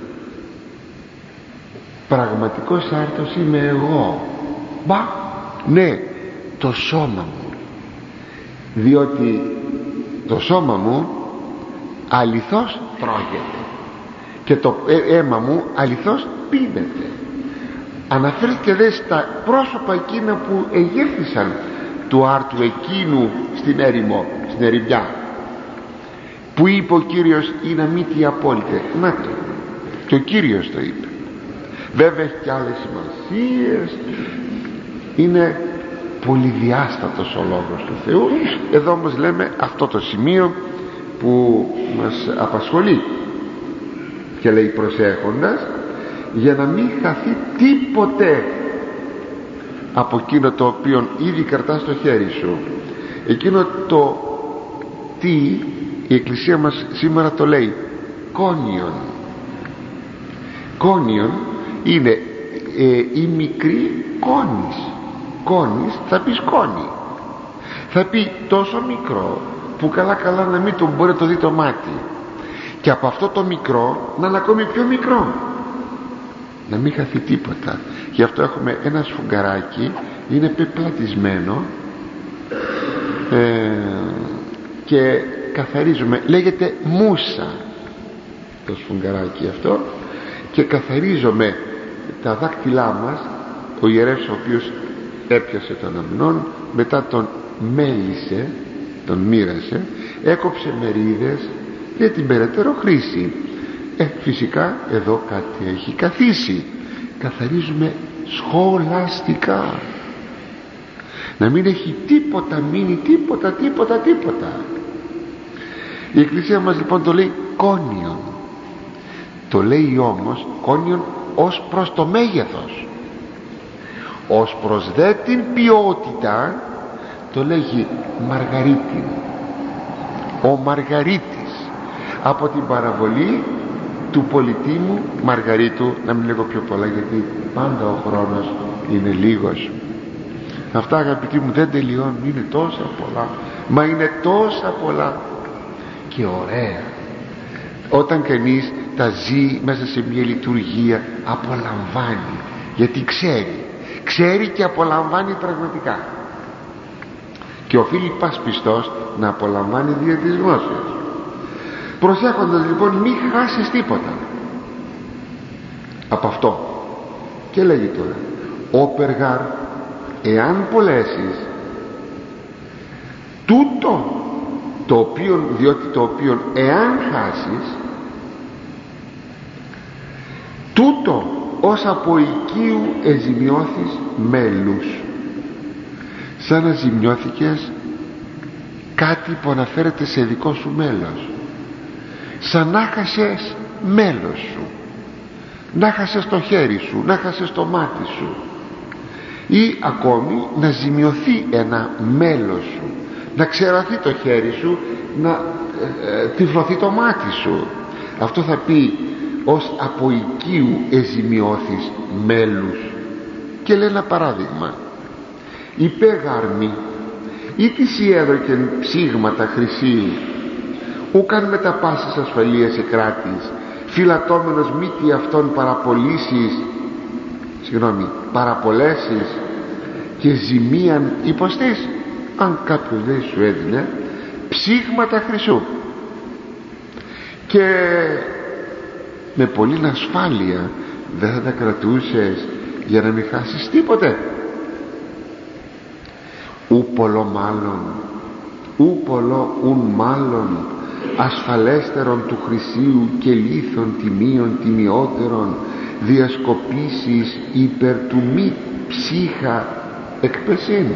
Πραγματικός άρτος είμαι εγώ. Μπα, ναι, το σώμα μου, διότι το σώμα μου αληθώς τρώγεται και το αίμα μου αληθώς πίνεται. Αναφέρθηκε δε στα πρόσωπα εκείνα που εγέρθησαν του άρτου εκείνου στην έρημο, στην ερημιά, που είπε ο Κύριος ή να μη τι απόλυτε. Να το, και ο Κύριος το είπε. Βέβαια έχει και άλλες σημασίες, είναι πολυδιάστατος ο λόγος του Θεού. Εδώ όμως λέμε αυτό το σημείο που μας απασχολεί, και λέει προσέχοντας για να μην χαθεί τίποτε από εκείνο το οποίο ήδη κρατάς στο χέρι σου. Εκείνο το τι η Εκκλησία μας σήμερα το λέει κόνιον. Κόνιον είναι ε, η μικρή κόνης. Κόνης θα πει σκόνη, θα πει τόσο μικρό που καλά καλά να μην τον μπορεί να το δει το μάτι, και από αυτό το μικρό να είναι ακόμη πιο μικρό, να μην χαθεί τίποτα. Γι' αυτό έχουμε ένα σφουγγαράκι, είναι πεπλατισμένο ε, και καθαρίζουμε, λέγεται μούσα το σφουγγαράκι αυτό, και καθαρίζουμε τα δάκτυλά μας. Ο ιερεύς ο οποίος έπιασε τον αμνόν, μετά τον μέλισε, τον μοίρασε, έκοψε μερίδες για την περαιτέρω χρήση. Ε, φυσικά εδώ κάτι έχει καθίσει. Καθαρίζουμε σχολαστικά, να μην έχει τίποτα μείνει, τίποτα, τίποτα, τίποτα. Η Εκκλησία μας λοιπόν το λέει κόνιον. Το λέει όμως κόνιον ως προς το μέγεθος. Ως προς δε την ποιότητα το λέγει Μαργαρίτη. Ο Μαργαρίτης, από την παραβολή του πολιτήμου Μαργαρίτου, να μην λέγω πιο πολλά γιατί πάντα ο χρόνος είναι λίγος. Αυτά αγαπητοί μου δεν τελειώνουν, είναι τόσα πολλά, μα είναι τόσα πολλά και ωραία. Όταν κανείς τα ζει μέσα σε μια λειτουργία, απολαμβάνει, γιατί ξέρει ξέρει και απολαμβάνει πραγματικά. Και οφείλει πας πιστός να απολαμβάνει δια της γνώσεως, προσέχοντας λοιπόν μη χάσεις τίποτα από αυτό. Και λέγει τώρα, όπερ γαρ εάν πολέσεις τούτο το οποίο, διότι το οποίο εάν χάσεις τούτο ως από οικίου εζημιώθεις μέλους, σαν να ζημιώθηκες κάτι που αναφέρεται σε δικό σου μέλος, σαν να χάσες μέλος σου, να χάσες το χέρι σου, να χάσες το μάτι σου, ή ακόμη να ζημιωθεί ένα μέλος σου, να ξεραθεί το χέρι σου, να ε, ε, τυφλωθεί το μάτι σου. Αυτό θα πει ως από οικίου εζημιώθεις μέλους. Και λέει ένα παράδειγμα, υπέγαρμη ή της ιέδροκεν ψήγματα χρυσή ούκαν με τα πάσης ασφαλείας εκράτης, φυλατώμενος μήτι αυτών παραπολύσεις, συγγνώμη, παραπολέσεις και ζημίαν υποστείς. Αν κάποιος λέει σου έδινε ψήγματα χρυσού και με πολλή ασφάλεια, δεν θα τα κρατούσες για να μην χάσεις τίποτε? Ου πολλό μάλλον, ου πολλό ουν μάλλον ασφαλέστερον του χρυσίου και λίθων τιμίων τιμιότερων διασκοπήσεις υπερ του μη ψύχα εκπεσίν.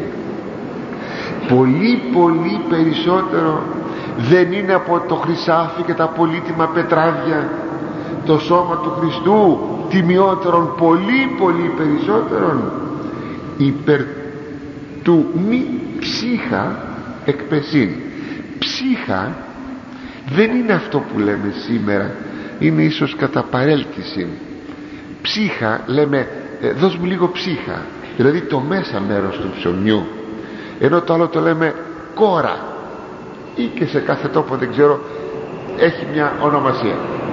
Πολύ πολύ περισσότερο δεν είναι από το χρυσάφι και τα πολύτιμα πετράδια το σώμα του Χριστού τιμιότερον, πολύ πολύ περισσότερον υπερ του μη ψύχα εκπεσίν. Ψύχα δεν είναι αυτό που λέμε σήμερα, είναι ίσως κατά παρέλκυση. Ψύχα λέμε ε, δώσ' μου λίγο ψύχα, δηλαδή το μέσα μέρος του ψωμιού, ενώ το άλλο το λέμε κόρα, ή και σε κάθε τόπο δεν ξέρω έχει μια ονομασία,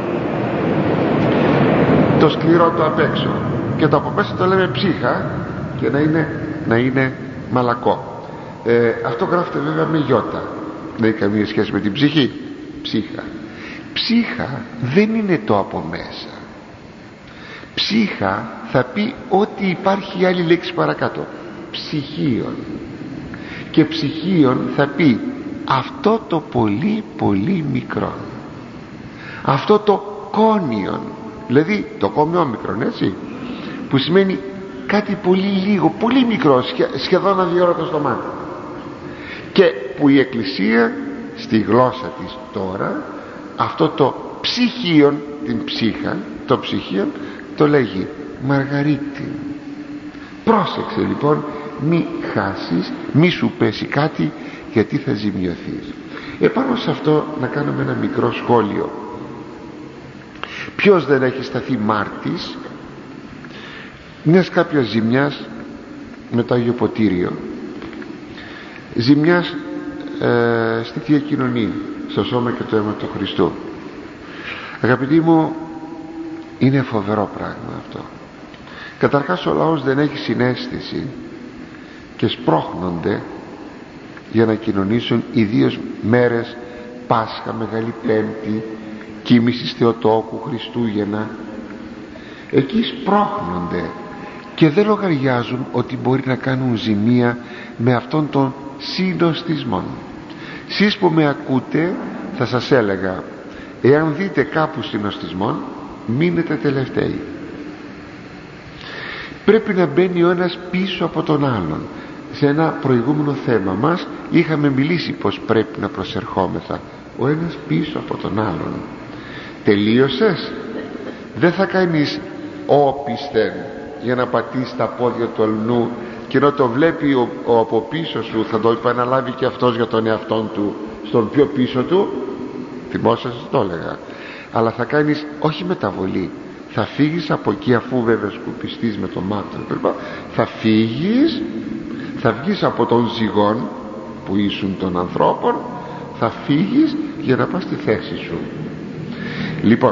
το σκληρό το απ' έξω, και το από μέσα το λέμε ψύχα, και να είναι, να είναι μαλακό. ε, αυτό γράφεται βέβαια με γιώτα, δεν έχει καμία σχέση με την ψυχή. Ψύχα ψύχα δεν είναι το από μέσα. Ψύχα θα πει ότι υπάρχει άλλη λέξη παρακάτω, ψυχίον, και ψυχίον θα πει αυτό το πολύ πολύ μικρό, αυτό το κόνιον, δηλαδή το κομιόμικρον, έτσι, που σημαίνει κάτι πολύ λίγο, πολύ μικρό, σχεδόν αδιόρατο στο μάτι, και που η Εκκλησία στη γλώσσα της τώρα αυτό το ψυχίον, την ψύχα, το ψυχίον το λέγει μαργαρίτη. Πρόσεξε λοιπόν, μη χάσεις, μη σου πέσει κάτι, γιατί θα ζημιωθείς. Επάνω σε αυτό να κάνουμε ένα μικρό σχόλιο. Ποιος δεν έχει σταθεί μάρτης μιας κάποιας ζημιάς με το Άγιο Ποτήριο, ζημιάς ε, στη Θεία Κοινωνία, στο σώμα και το αίμα του Χριστού? Αγαπητοί μου, είναι φοβερό πράγμα αυτό. Καταρχάς ο λαός δεν έχει συναίσθηση και σπρώχνονται για να κοινωνήσουν, ιδίως μέρες Πάσχα, Μεγάλη Πέμπτη, Κοίμησης Θεοτόκου, Χριστούγεννα. Εκεί σπρώχνονται και δεν λογαριάζουν ότι μπορεί να κάνουν ζημία με αυτόν τον συνοστισμό. Σεις που με ακούτε, θα σας έλεγα, εάν δείτε κάπου συνοστισμό, μείνετε τελευταίοι. Πρέπει να μπαίνει ο ένας πίσω από τον άλλον. Σε ένα προηγούμενο θέμα μας είχαμε μιλήσει πως πρέπει να προσερχόμεθα ο ένας πίσω από τον άλλον. Τελείωσες? Δεν θα κάνεις όπισθεν για να πατήσει τα πόδια του αλλού, και ενώ το βλέπει ο, ο από πίσω σου θα το επαναλάβει και αυτός για τον εαυτόν του στον πιο πίσω του. Θυμόσαστε το έλεγα. Αλλά θα κάνεις όχι μεταβολή, θα φύγεις από εκεί, αφού βέβαια σκουπιστείς με το μάτι, θα φύγεις, θα βγεις από τον ζυγόν που ήσουν των ανθρώπων, θα φύγεις για να πας στη θέση σου. Λοιπόν,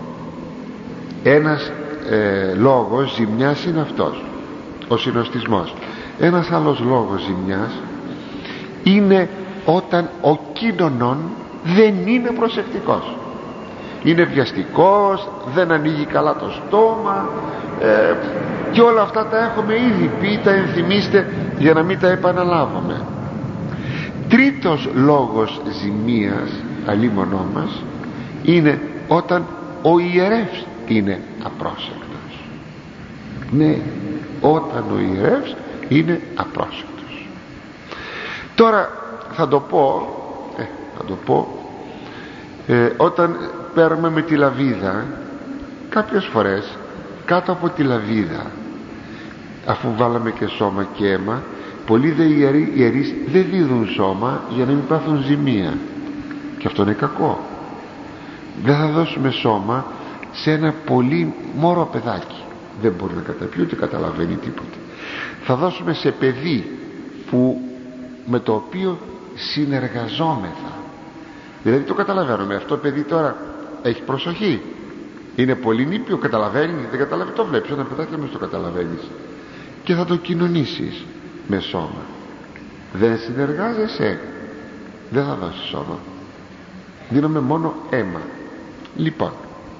ένας ε, λόγος ζημιάς είναι αυτός, ο συνοστισμός. Ένας άλλος λόγος ζημιάς είναι όταν ο κοινωνών δεν είναι προσεκτικός, είναι βιαστικός, δεν ανοίγει καλά το στόμα, ε, και όλα αυτά τα έχουμε ήδη πει, τα ενθυμίστε για να μην τα επαναλάβουμε. Τρίτος λόγος ζημίας αλίμονό μας είναι όταν ο ιερεύς είναι απρόσεκτος. Ναι, όταν ο ιερεύς είναι απρόσεκτος. Τώρα θα το πω ε, θα το πω ε, όταν παίρνουμε με τη λαβίδα, κάποιες φορές κάτω από τη λαβίδα, αφού βάλαμε και σώμα και αίμα, πολλοί δε ιερεί, ιερείς δεν δίδουν σώμα για να μην πάθουν ζημία, και αυτό είναι κακό. Δεν θα δώσουμε σώμα σε ένα πολύ μωρό παιδάκι, δεν μπορεί να καταπιεί ούτε καταλαβαίνει τίποτα. Θα δώσουμε σε παιδί που, με το οποίο συνεργαζόμεθα, δηλαδή το καταλαβαίνουμε, αυτό το παιδί τώρα έχει προσοχή, είναι πολύ νήπιο, καταλαβαίνει, δεν καταλαβαίνει, το βλέπεις ένα παιδάκι, δεν το καταλαβαίνεις, και θα το κοινωνήσεις με σώμα. Δεν συνεργάζεσαι, δεν θα δώσεις σώμα, δίνουμε μόνο αίμα. Λοιπόν,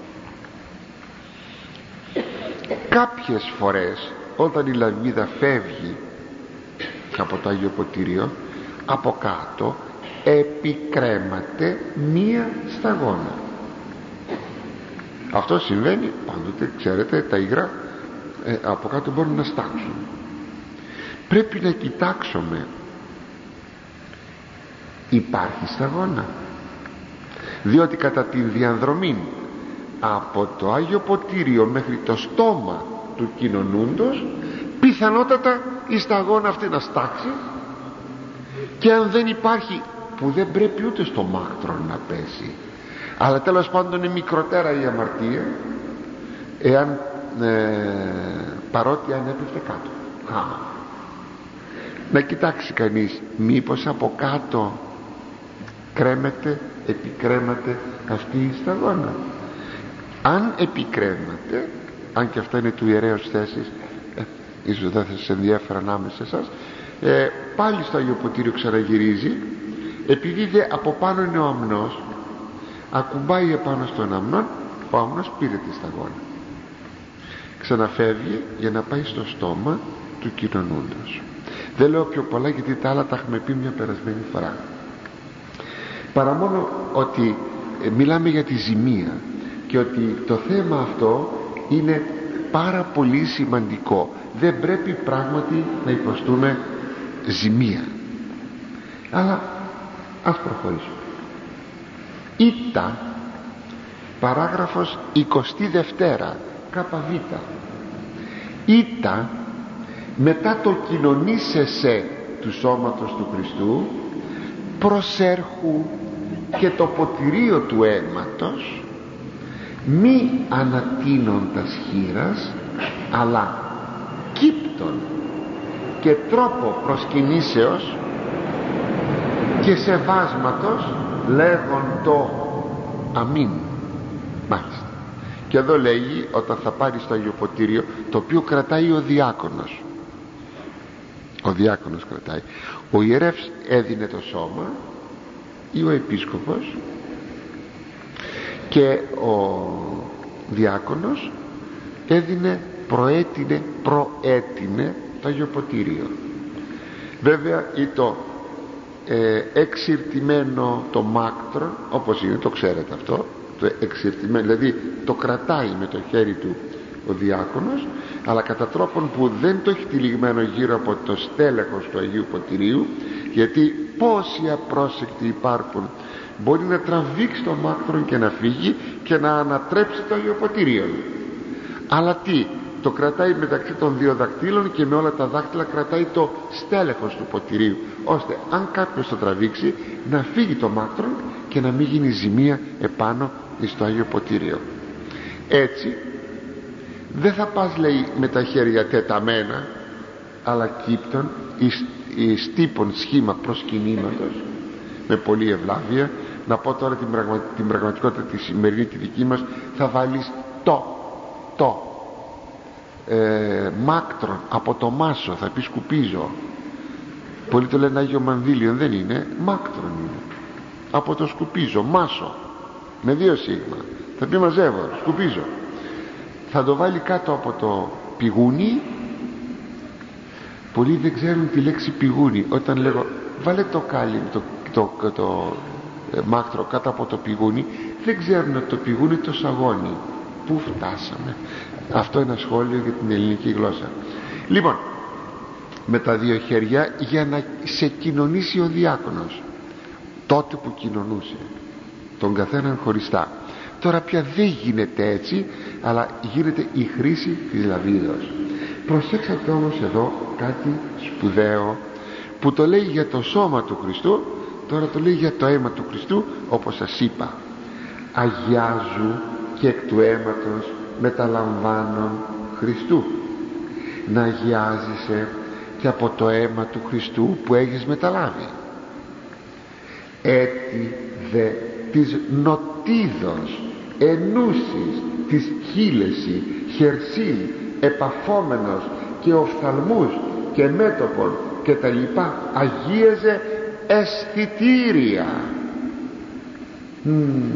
κάποιες φορές όταν η λαβίδα φεύγει από το Άγιο Ποτήριο, από κάτω επικρέμαται μία σταγόνα. Αυτό συμβαίνει πάντοτε, ξέρετε, τα υγρά ε, από κάτω μπορούν να στάξουν. Πρέπει να κοιτάξουμε, υπάρχει σταγόνα, διότι κατά την διανδρομή από το Άγιο Ποτήριο μέχρι το στόμα του κοινωνούντος, πιθανότατα η σταγόνα αυτή να στάξει, και αν δεν υπάρχει, που δεν πρέπει ούτε στο μάκτρο να πέσει, αλλά τέλος πάντων είναι μικροτέρα η αμαρτία, εάν ε, παρότι αν έπεφτε κάτω. Α, να κοιτάξει κανείς μήπως από κάτω κρέμεται, επικρέμαται αυτή η σταγόνα. Αν επικρέμαται, αν και αυτά είναι του ιερέως θέσης, ε, ίσως δεν θα σας ενδιαφέραν άμεσα εσάς, ε, πάλι στο Άγιο Ποτήριο ξαναγυρίζει, επειδή δε από πάνω είναι ο αμνός, ακουμπάει επάνω στον αμνόν, ο αμνός πήρε τη σταγόνα, ξαναφεύγει για να πάει στο στόμα του κοινωνούντος. Δεν λέω πιο πολλά, γιατί τα άλλα τα έχουμε πει μια περασμένη φορά, παρά μόνο ότι ε, μιλάμε για τη ζημία, και ότι το θέμα αυτό είναι πάρα πολύ σημαντικό. Δεν πρέπει πράγματι να υποστούμε ζημία. Αλλά ας προχωρήσουμε. Ήτα, παράγραφος εικοστή δευτέρα, κάπα βήτα. Ήτα, μετά το κοινωνήσεσαι του σώματος του Χριστού, προσέρχου και το ποτηρίο του αίματος, μη ανατείνοντας χείρας, αλλά κύπτον και τρόπο προσκυνήσεως και σεβάσματος λέγον το αμήν. Μάλιστα. Και εδώ λέγει, όταν θα πάρει στο Άγιο Ποτήριο, το οποίο κρατάει ο διάκονος, ο διάκονος κρατάει, ο ιερεύς έδινε το σώμα ή ο επίσκοπος, και ο διάκονος έδινε, προέτεινε, προέτεινε το Άγιο Ποτήριο. Βέβαια ή το ε, εξυρτημένο το μάκτρο, όπως είναι, το ξέρετε αυτό, το εξυρτημένο, δηλαδή το κρατάει με το χέρι του ο διάκονος, αλλά κατά τρόπον που δεν το έχει τυλιγμένο γύρω από το στέλεχος του Αγίου Ποτηρίου, γιατί πόσοι απρόσεκτοι υπάρχουν, μπορεί να τραβήξει το μάκτρο και να φύγει και να ανατρέψει το Αγίο Ποτήριο. Αλλά τι, το κρατάει μεταξύ των δύο δακτύλων, και με όλα τα δάχτυλα κρατάει το στέλεχος του ποτηρίου, ώστε αν κάποιος το τραβήξει να φύγει το μάκτρο και να μην γίνει ζημία επάνω στο Άγιο Ποτήριο. Έτσι δεν θα πας, λέει, με τα χέρια τεταμένα, αλλά κύπτον εις, εις τύπον σχήμα προσκυνήματος, με πολλή ευλάβεια, να πω τώρα την, πραγμα... την πραγματικότητα τη σημερινή, τη δική μας, θα βάλεις το το ε, μάκτρον από το μάσο, θα πει σκουπίζω. Πολλοί το λένε Άγιο Μανδύλιον, δεν είναι, μάκτρον είναι, από το σκουπίζω, μάσο με δύο σίγμα, θα πει μαζεύω, σκουπίζω. Θα το βάλει κάτω από το πηγούνι. Πολλοί δεν ξέρουν τη λέξη πηγούνι. Όταν λέγω βάλε το κάλι, το, το, το, το ε, μάκτρο κάτω από το πηγούνι, δεν ξέρουν ότι το πηγούνι το σαγόνι. Πού φτάσαμε? Αυτό είναι ένα σχόλιο για την ελληνική γλώσσα. Λοιπόν, με τα δύο χέρια, για να σε κοινωνήσει ο διάκονος τότε που κοινωνούσε τον καθέναν χωριστά. Τώρα πια δεν γίνεται έτσι, αλλά γίνεται η χρήση της λαβίδος. Προσέξατε όμως εδώ κάτι σπουδαίο που το λέει για το σώμα του Χριστού, τώρα το λέει για το αίμα του Χριστού, όπως σας είπα. Αγιάζου και εκ του αίματος μεταλαμβάνων Χριστού. Να αγιάζεσαι και από το αίμα του Χριστού που έχεις μεταλάβει. Έτι δε της νοτίδος ενούσης της χείλεση χερσίν επαφόμενος και οφθαλμούς και μέτωπον και τα λοιπά αγίαζε αισθητήρια. Mm.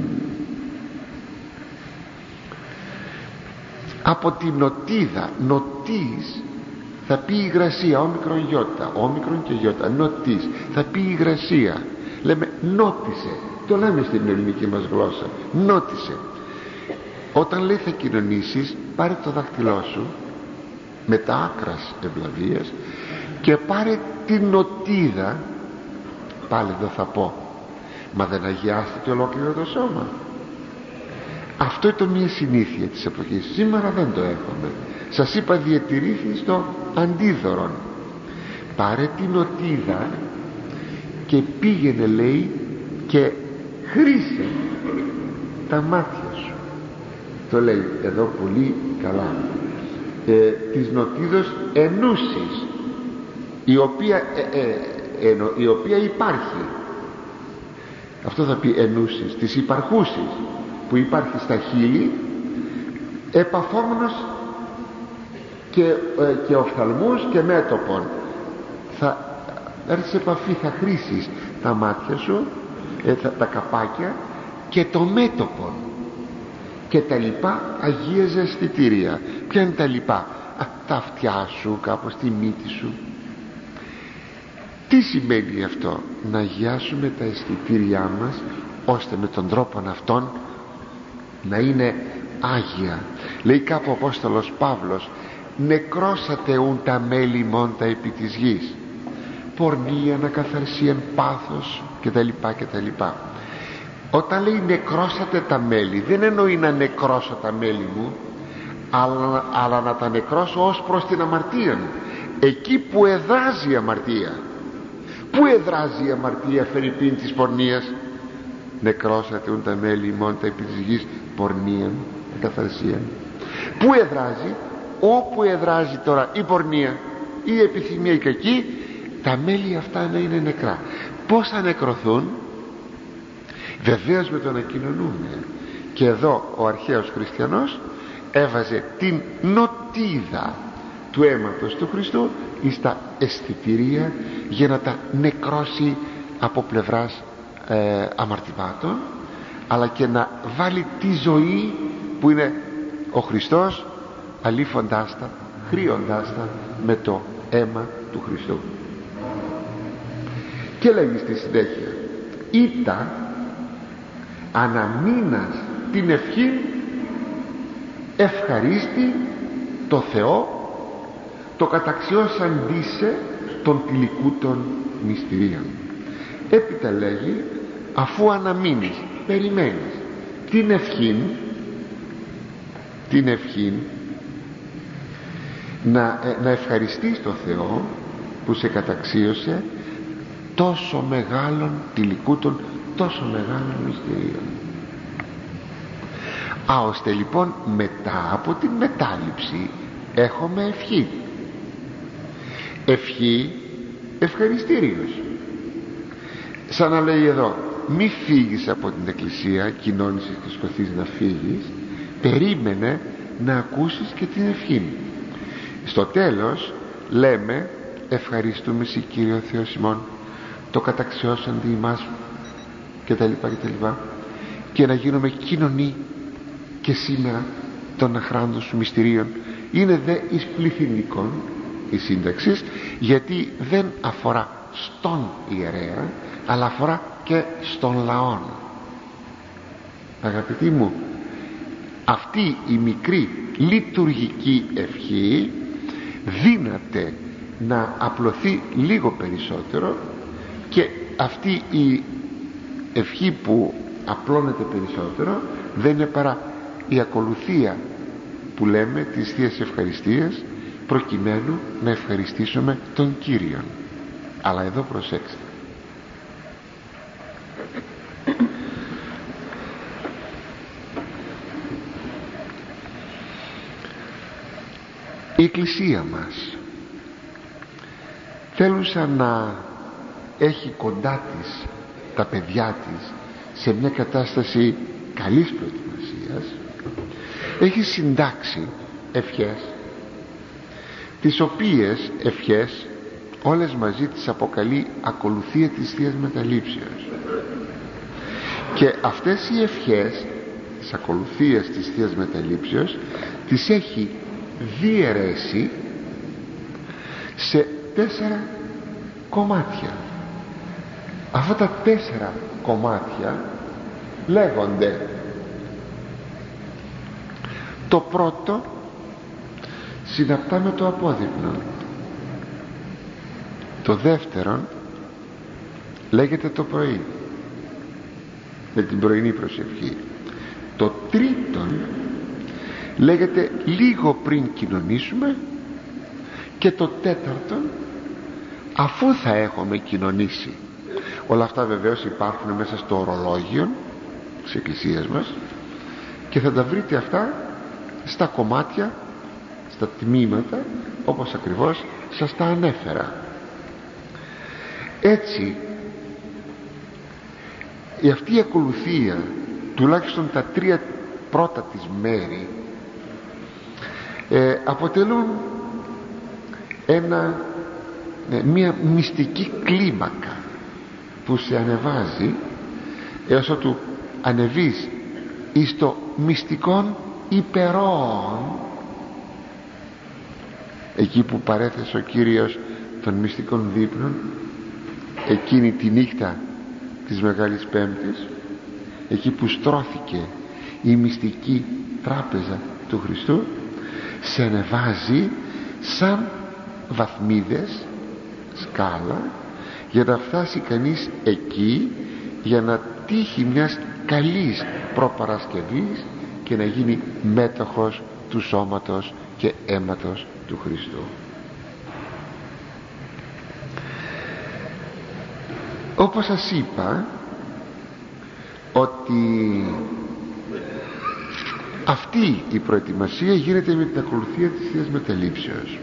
Από την νοτίδα, νοτής θα πει υγρασία, όμικρον γιώτα, όμικρον και γιώτα, νοτής θα πει υγρασία. Λέμε νότισε, το λέμε στην ελληνική μας γλώσσα, νότισε. Όταν λέει θα κοινωνήσεις, πάρε το δάχτυλό σου με τα άκρας ευλαβίας και πάρε την νοτίδα. Πάλι εδώ θα πω, μα δεν αγιάστηκε ολόκληρο το σώμα? Αυτό ήταν μια συνήθεια της εποχής. Σήμερα δεν το έχουμε. Σας είπα, διατηρήθη στο αντίδωρον. Πάρε την νοτίδα και πήγαινε, λέει, και χρήσε τα μάτια σου. Το λέει εδώ πολύ καλά. Ε, της νοτίδος ενούσης, η οποία, ε, ε, ε, η οποία υπάρχει. Αυτό θα πει ενούσης, της υπαρχούσης, που υπάρχει στα χείλη, επαφόμενος και, ε, και οφθαλμούς και μέτωπον. Θα έρθει σε επαφή, θα χρήσεις τα μάτια σου, ε, τα, τα καπάκια και το μέτωπον και τα λοιπά αγίαζε αισθητήρια. Ποια είναι τα λοιπά? Α, τα αυτιά σου, κάπως τη μύτη σου. Τι σημαίνει αυτό? Να αγιάσουμε τα αισθητήριά μας, ώστε με τον τρόπο αυτόν να είναι άγια. Λέει κάπου ο Απόστολος Παύλος, νεκρώσατε ουν τα μέλη μόντα επί της γης, πορνεία, ακαθαρσίαν, πάθος κτλ κτλ. Όταν λέει νεκρώσατε τα μέλη, δεν εννοεί να νεκρώσω τα μέλη μου, αλλά, αλλά να τα νεκρώσω ως προς την αμαρτία, εκεί που εδράζει η αμαρτία. Πού εδράζει η αμαρτία, φερειπίν της πορνείας? Νεκρώσατε ουν τα μέλη ημών τα επί της γης, πορνείαν, ακαθαρσίαν. Πού εδράζει? Όπου εδράζει τώρα η πορνεία, η επιθυμία, η κακή, τα μέλη αυτά να είναι νεκρά. Πώς θα νεκρωθούν? Βεβαίως με το να κοινωνούμε. Και εδώ ο αρχαίος χριστιανός έβαζε την νοτίδα του αίματος του Χριστού εις τα αισθητήρια, για να τα νεκρώσει από πλευράς ε, αμαρτημάτων, αλλά και να βάλει τη ζωή που είναι ο Χριστός, αλήφοντάς τα, χρύοντάς τα με το αίμα του Χριστού. Και λέγει στη συνέχεια, ήτα αναμείνας την ευχή ευχαρίστη το Θεό, το καταξιώσαν δίσε των τυλικούτων μυστηρίων. Έπειτα λέγει, αφού αναμείνεις, περιμένεις την ευχήν, την ευχήν να, να ευχαριστείς το Θεό που σε καταξίωσε τόσο μεγάλων τυλικούτων, τόσο μεγάλων μυστηρίων. Α, ώστε λοιπόν μετά από την μετάληψη έχουμε ευχή. Ευχή ευχαριστήριος. Σαν να λέει εδώ, μη φύγεις από την εκκλησία, κοινώνησες και σκοθείς να φύγεις, περίμενε να ακούσεις και την ευχή. Στο τέλος λέμε ευχαριστούμε σοι Κύριο Θεός ημών, το καταξιώσαντι ημάς και τα λοιπά και τα λοιπά, και να γίνουμε κοινωνοί και σήμερα των αχράντων σου μυστηρίων. Είναι δε εις πληθυντικών η σύνταξη, γιατί δεν αφορά στον ιερέα αλλά αφορά και στον λαόν. Αγαπητοί μου, αυτή η μικρή λειτουργική ευχή δύναται να απλωθεί λίγο περισσότερο, και αυτή η ευχή που απλώνεται περισσότερο δεν είναι παρά η ακολουθία που λέμε της Θείας Ευχαριστίας, προκειμένου να ευχαριστήσουμε τον Κύριον. Αλλά εδώ προσέξτε, η Εκκλησία μας θέλουσα να έχει κοντά της τα παιδιά της σε μια κατάσταση καλής προετοιμασίας, έχει συντάξει ευχές, τις οποίες ευχές όλες μαζί τις αποκαλεί ακολουθία της Θείας Μεταλήψεως. Και αυτές οι ευχές της ακολουθίας της Θείας Μεταλήψεως τις έχει διαιρέσει σε τέσσερα κομμάτια. Αυτά τα τέσσερα κομμάτια λέγονται: το πρώτο, συναπτά με το απόδειπνο. Το δεύτερο λέγεται το πρωί, με την πρωινή προσευχή. Το τρίτο λέγεται λίγο πριν κοινωνήσουμε. Και το τέταρτο, αφού θα έχουμε κοινωνήσει. Όλα αυτά βεβαίως υπάρχουν μέσα στο ορολόγιο της Εκκλησίας μας, και θα τα βρείτε αυτά στα κομμάτια, στα τμήματα, όπως ακριβώς σας τα ανέφερα. Έτσι, η αυτή η ακολουθία, τουλάχιστον τα τρία πρώτα της μέρη, ε, αποτελούν ένα, ε, μια μυστική κλίμακα που σε ανεβάζει έως ότου ανεβείς εις το μυστικόν υπερών, εκεί που παρέθεσε ο Κύριος των μυστικών δείπνων εκείνη τη νύχτα της Μεγάλης Πέμπτης, εκεί που στρώθηκε η μυστική τράπεζα του Χριστού, σε ανεβάζει σαν βαθμίδες, σκάλα, για να φτάσει κανείς εκεί, για να τύχει μιας καλής προπαρασκευής και να γίνει μέτοχος του σώματος και αίματος του Χριστού. Όπως σας είπα, ότι αυτή η προετοιμασία γίνεται με την ακολουθία της Θείας Μεταλήψεως.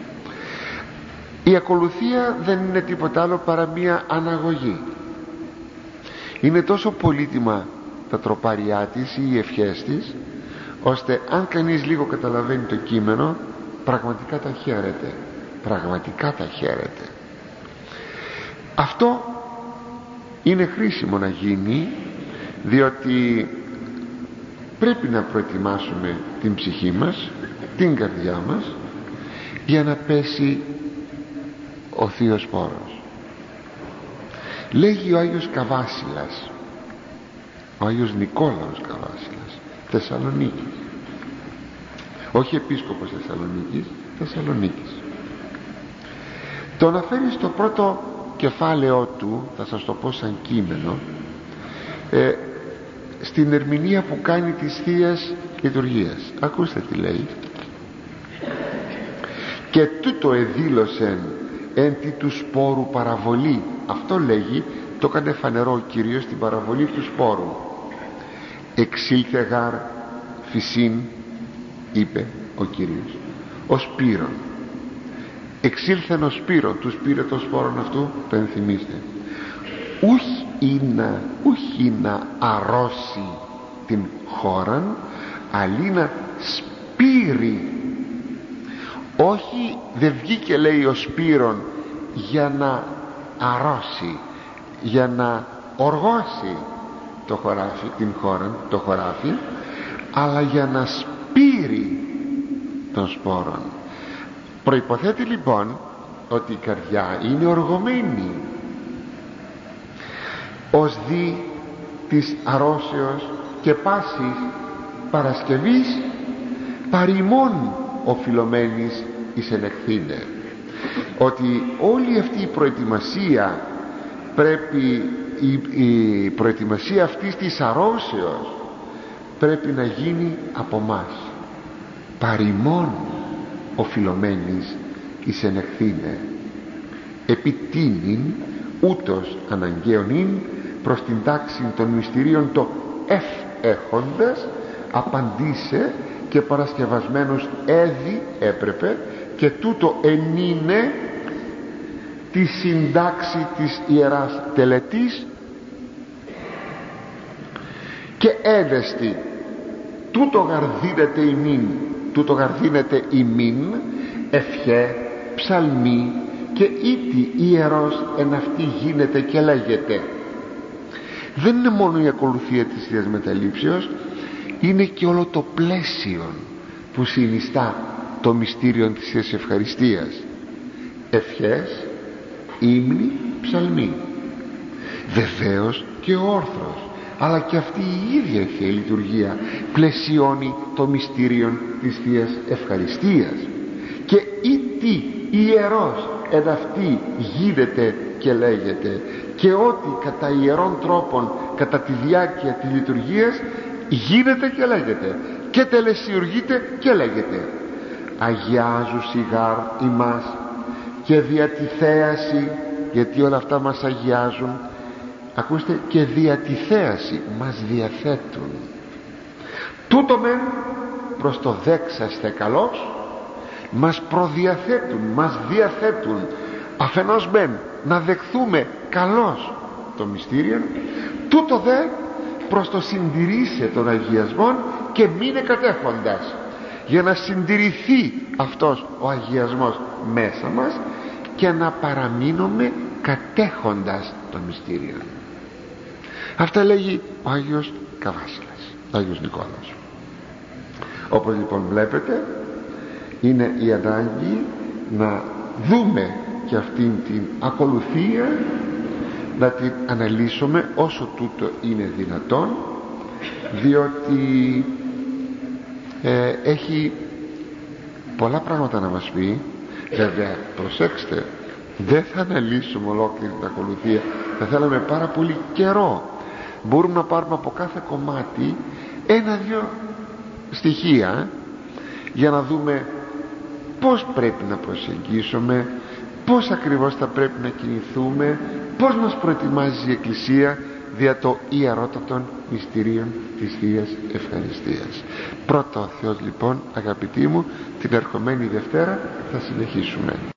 Η ακολουθία δεν είναι τίποτα άλλο παρά μία αναγωγή. Είναι τόσο πολύτιμα τα τροπάριά της ή οι ευχές της, ώστε αν κανείς λίγο καταλαβαίνει το κείμενο, πραγματικά τα χαίρεται. Πραγματικά τα χαίρεται. Αυτό είναι χρήσιμο να γίνει, διότι πρέπει να προετοιμάσουμε την ψυχή μας, την καρδιά μας, για να πέσει ο Θείος Πόρος. Λέγει ο Άγιος Καβάσιλας, ο Άγιος Νικόλαος Καβάσιλας, Θεσσαλονίκης, όχι επίσκοπος Θεσσαλονίκης, Θεσσαλονίκης. Το αναφέρει στο πρώτο κεφάλαιό του, θα σας το πω σαν κείμενο, ε, στην ερμηνεία που κάνει της Θείας Λειτουργίας. Ακούστε τι λέει: και τούτο εδήλωσεν εν τη του σπόρου παραβολή. Αυτό λέγει, το έκανε φανερό ο Κύριος στην παραβολή του σπόρου. Εξήλθε γάρ φυσίν, είπε ο Κύριος, ο Σπύρον. Εξήλθεν ο Σπύρον, τους πήρε το σπόρον αυτού, το ενθυμίστε. ούχ είναι, ούχ είναι αρρώσει την χώραν, αλίνα σπείρει. Όχι, δεν βγήκε λέει ο Σπύρον για να αρρώσει, για να οργώσει το χωράφι, την χώρα, το χωράφι, αλλά για να σπείρει των σπόρων. Προϋποθέτει λοιπόν ότι η καρδιά είναι οργωμένη, ως δι της αρρώσεως και πάσης Παρασκευής παροιμών οφειλωμένης εις ενεχθήνε. Ότι όλη αυτή η προετοιμασία πρέπει, η, η προετοιμασία αυτής της αρρώσεως πρέπει να γίνει από μας, παροιμών οφειλωμένης εις ενεχθήνε, επιτείνην ούτως αναγκαίων ειν προς την τάξη των μυστηρίων το εφ έχοντας απαντήσε και παρασκευασμένος έδι έπρεπε και τούτο ενίνε τη συντάξη της Ιεράς Τελετής και έδεστη τούτο γαρδίνεται ημίν, τούτο γαρδίνεται ημίν ευχέ, ψαλμή και ήτι ιερός εν αυτή γίνεται και λέγεται. Δεν είναι μόνο η ακολουθία της Θείας Μεταλήψεως, είναι και όλο το πλαίσιο που συνιστά το μυστήριο της Θείας Ευχαριστίας. Ευχές, ύμνοι, ψαλμοί, βεβαίως και ο όρθρος, αλλά και αυτή η ίδια η Θεία Λειτουργία πλαισιώνει το μυστήριο της Θείας Ευχαριστίας. Και ή τι ιερός εν αυτή γίνεται και λέγεται, και ότι κατά ιερών τρόπων κατά τη διάρκεια της λειτουργίας γίνεται και λέγεται και τελεσιουργείται και λέγεται. Αγιάζου σιγάρ ημάς και δια τη θέαση, γιατί όλα αυτά μας αγιάζουν, ακούστε, και δια τη θέαση μας διαθέτουν. Τούτο μεν προς το δέξαστε καλός, μας προδιαθέτουν, μας διαθέτουν. Αφενός μεν να δεχθούμε καλώς το μυστήριο, τούτο δε προς το συντηρήσε των αγιασμών και μείνε κατέχοντας, για να συντηρηθεί αυτός ο αγιασμός μέσα μας και να παραμείνουμε κατέχοντας το μυστήριο. Αυτά λέγει ο Άγιος Καβάσιλας, ο Άγιος Νικόλαος. Όπως λοιπόν βλέπετε, είναι η ανάγκη να δούμε και αυτήν την ακολουθία, να την αναλύσουμε όσο τούτο είναι δυνατόν, διότι ε, έχει πολλά πράγματα να μας πει. Βέβαια προσέξτε, δεν θα αναλύσουμε ολόκληρη την ακολουθία, θα θέλαμε πάρα πολύ καιρό. Μπορούμε να πάρουμε από κάθε κομμάτι ένα-δυο στοιχεία για να δούμε πώς πρέπει να προσεγγίσουμε, πώς ακριβώς θα πρέπει να κινηθούμε, πώς μας προετοιμάζει η Εκκλησία δια το ιερότατον μυστηρίων της Θείας Ευχαριστίας. Πρώτο ο Θεός λοιπόν, αγαπητοί μου, την ερχομένη Δευτέρα θα συνεχίσουμε.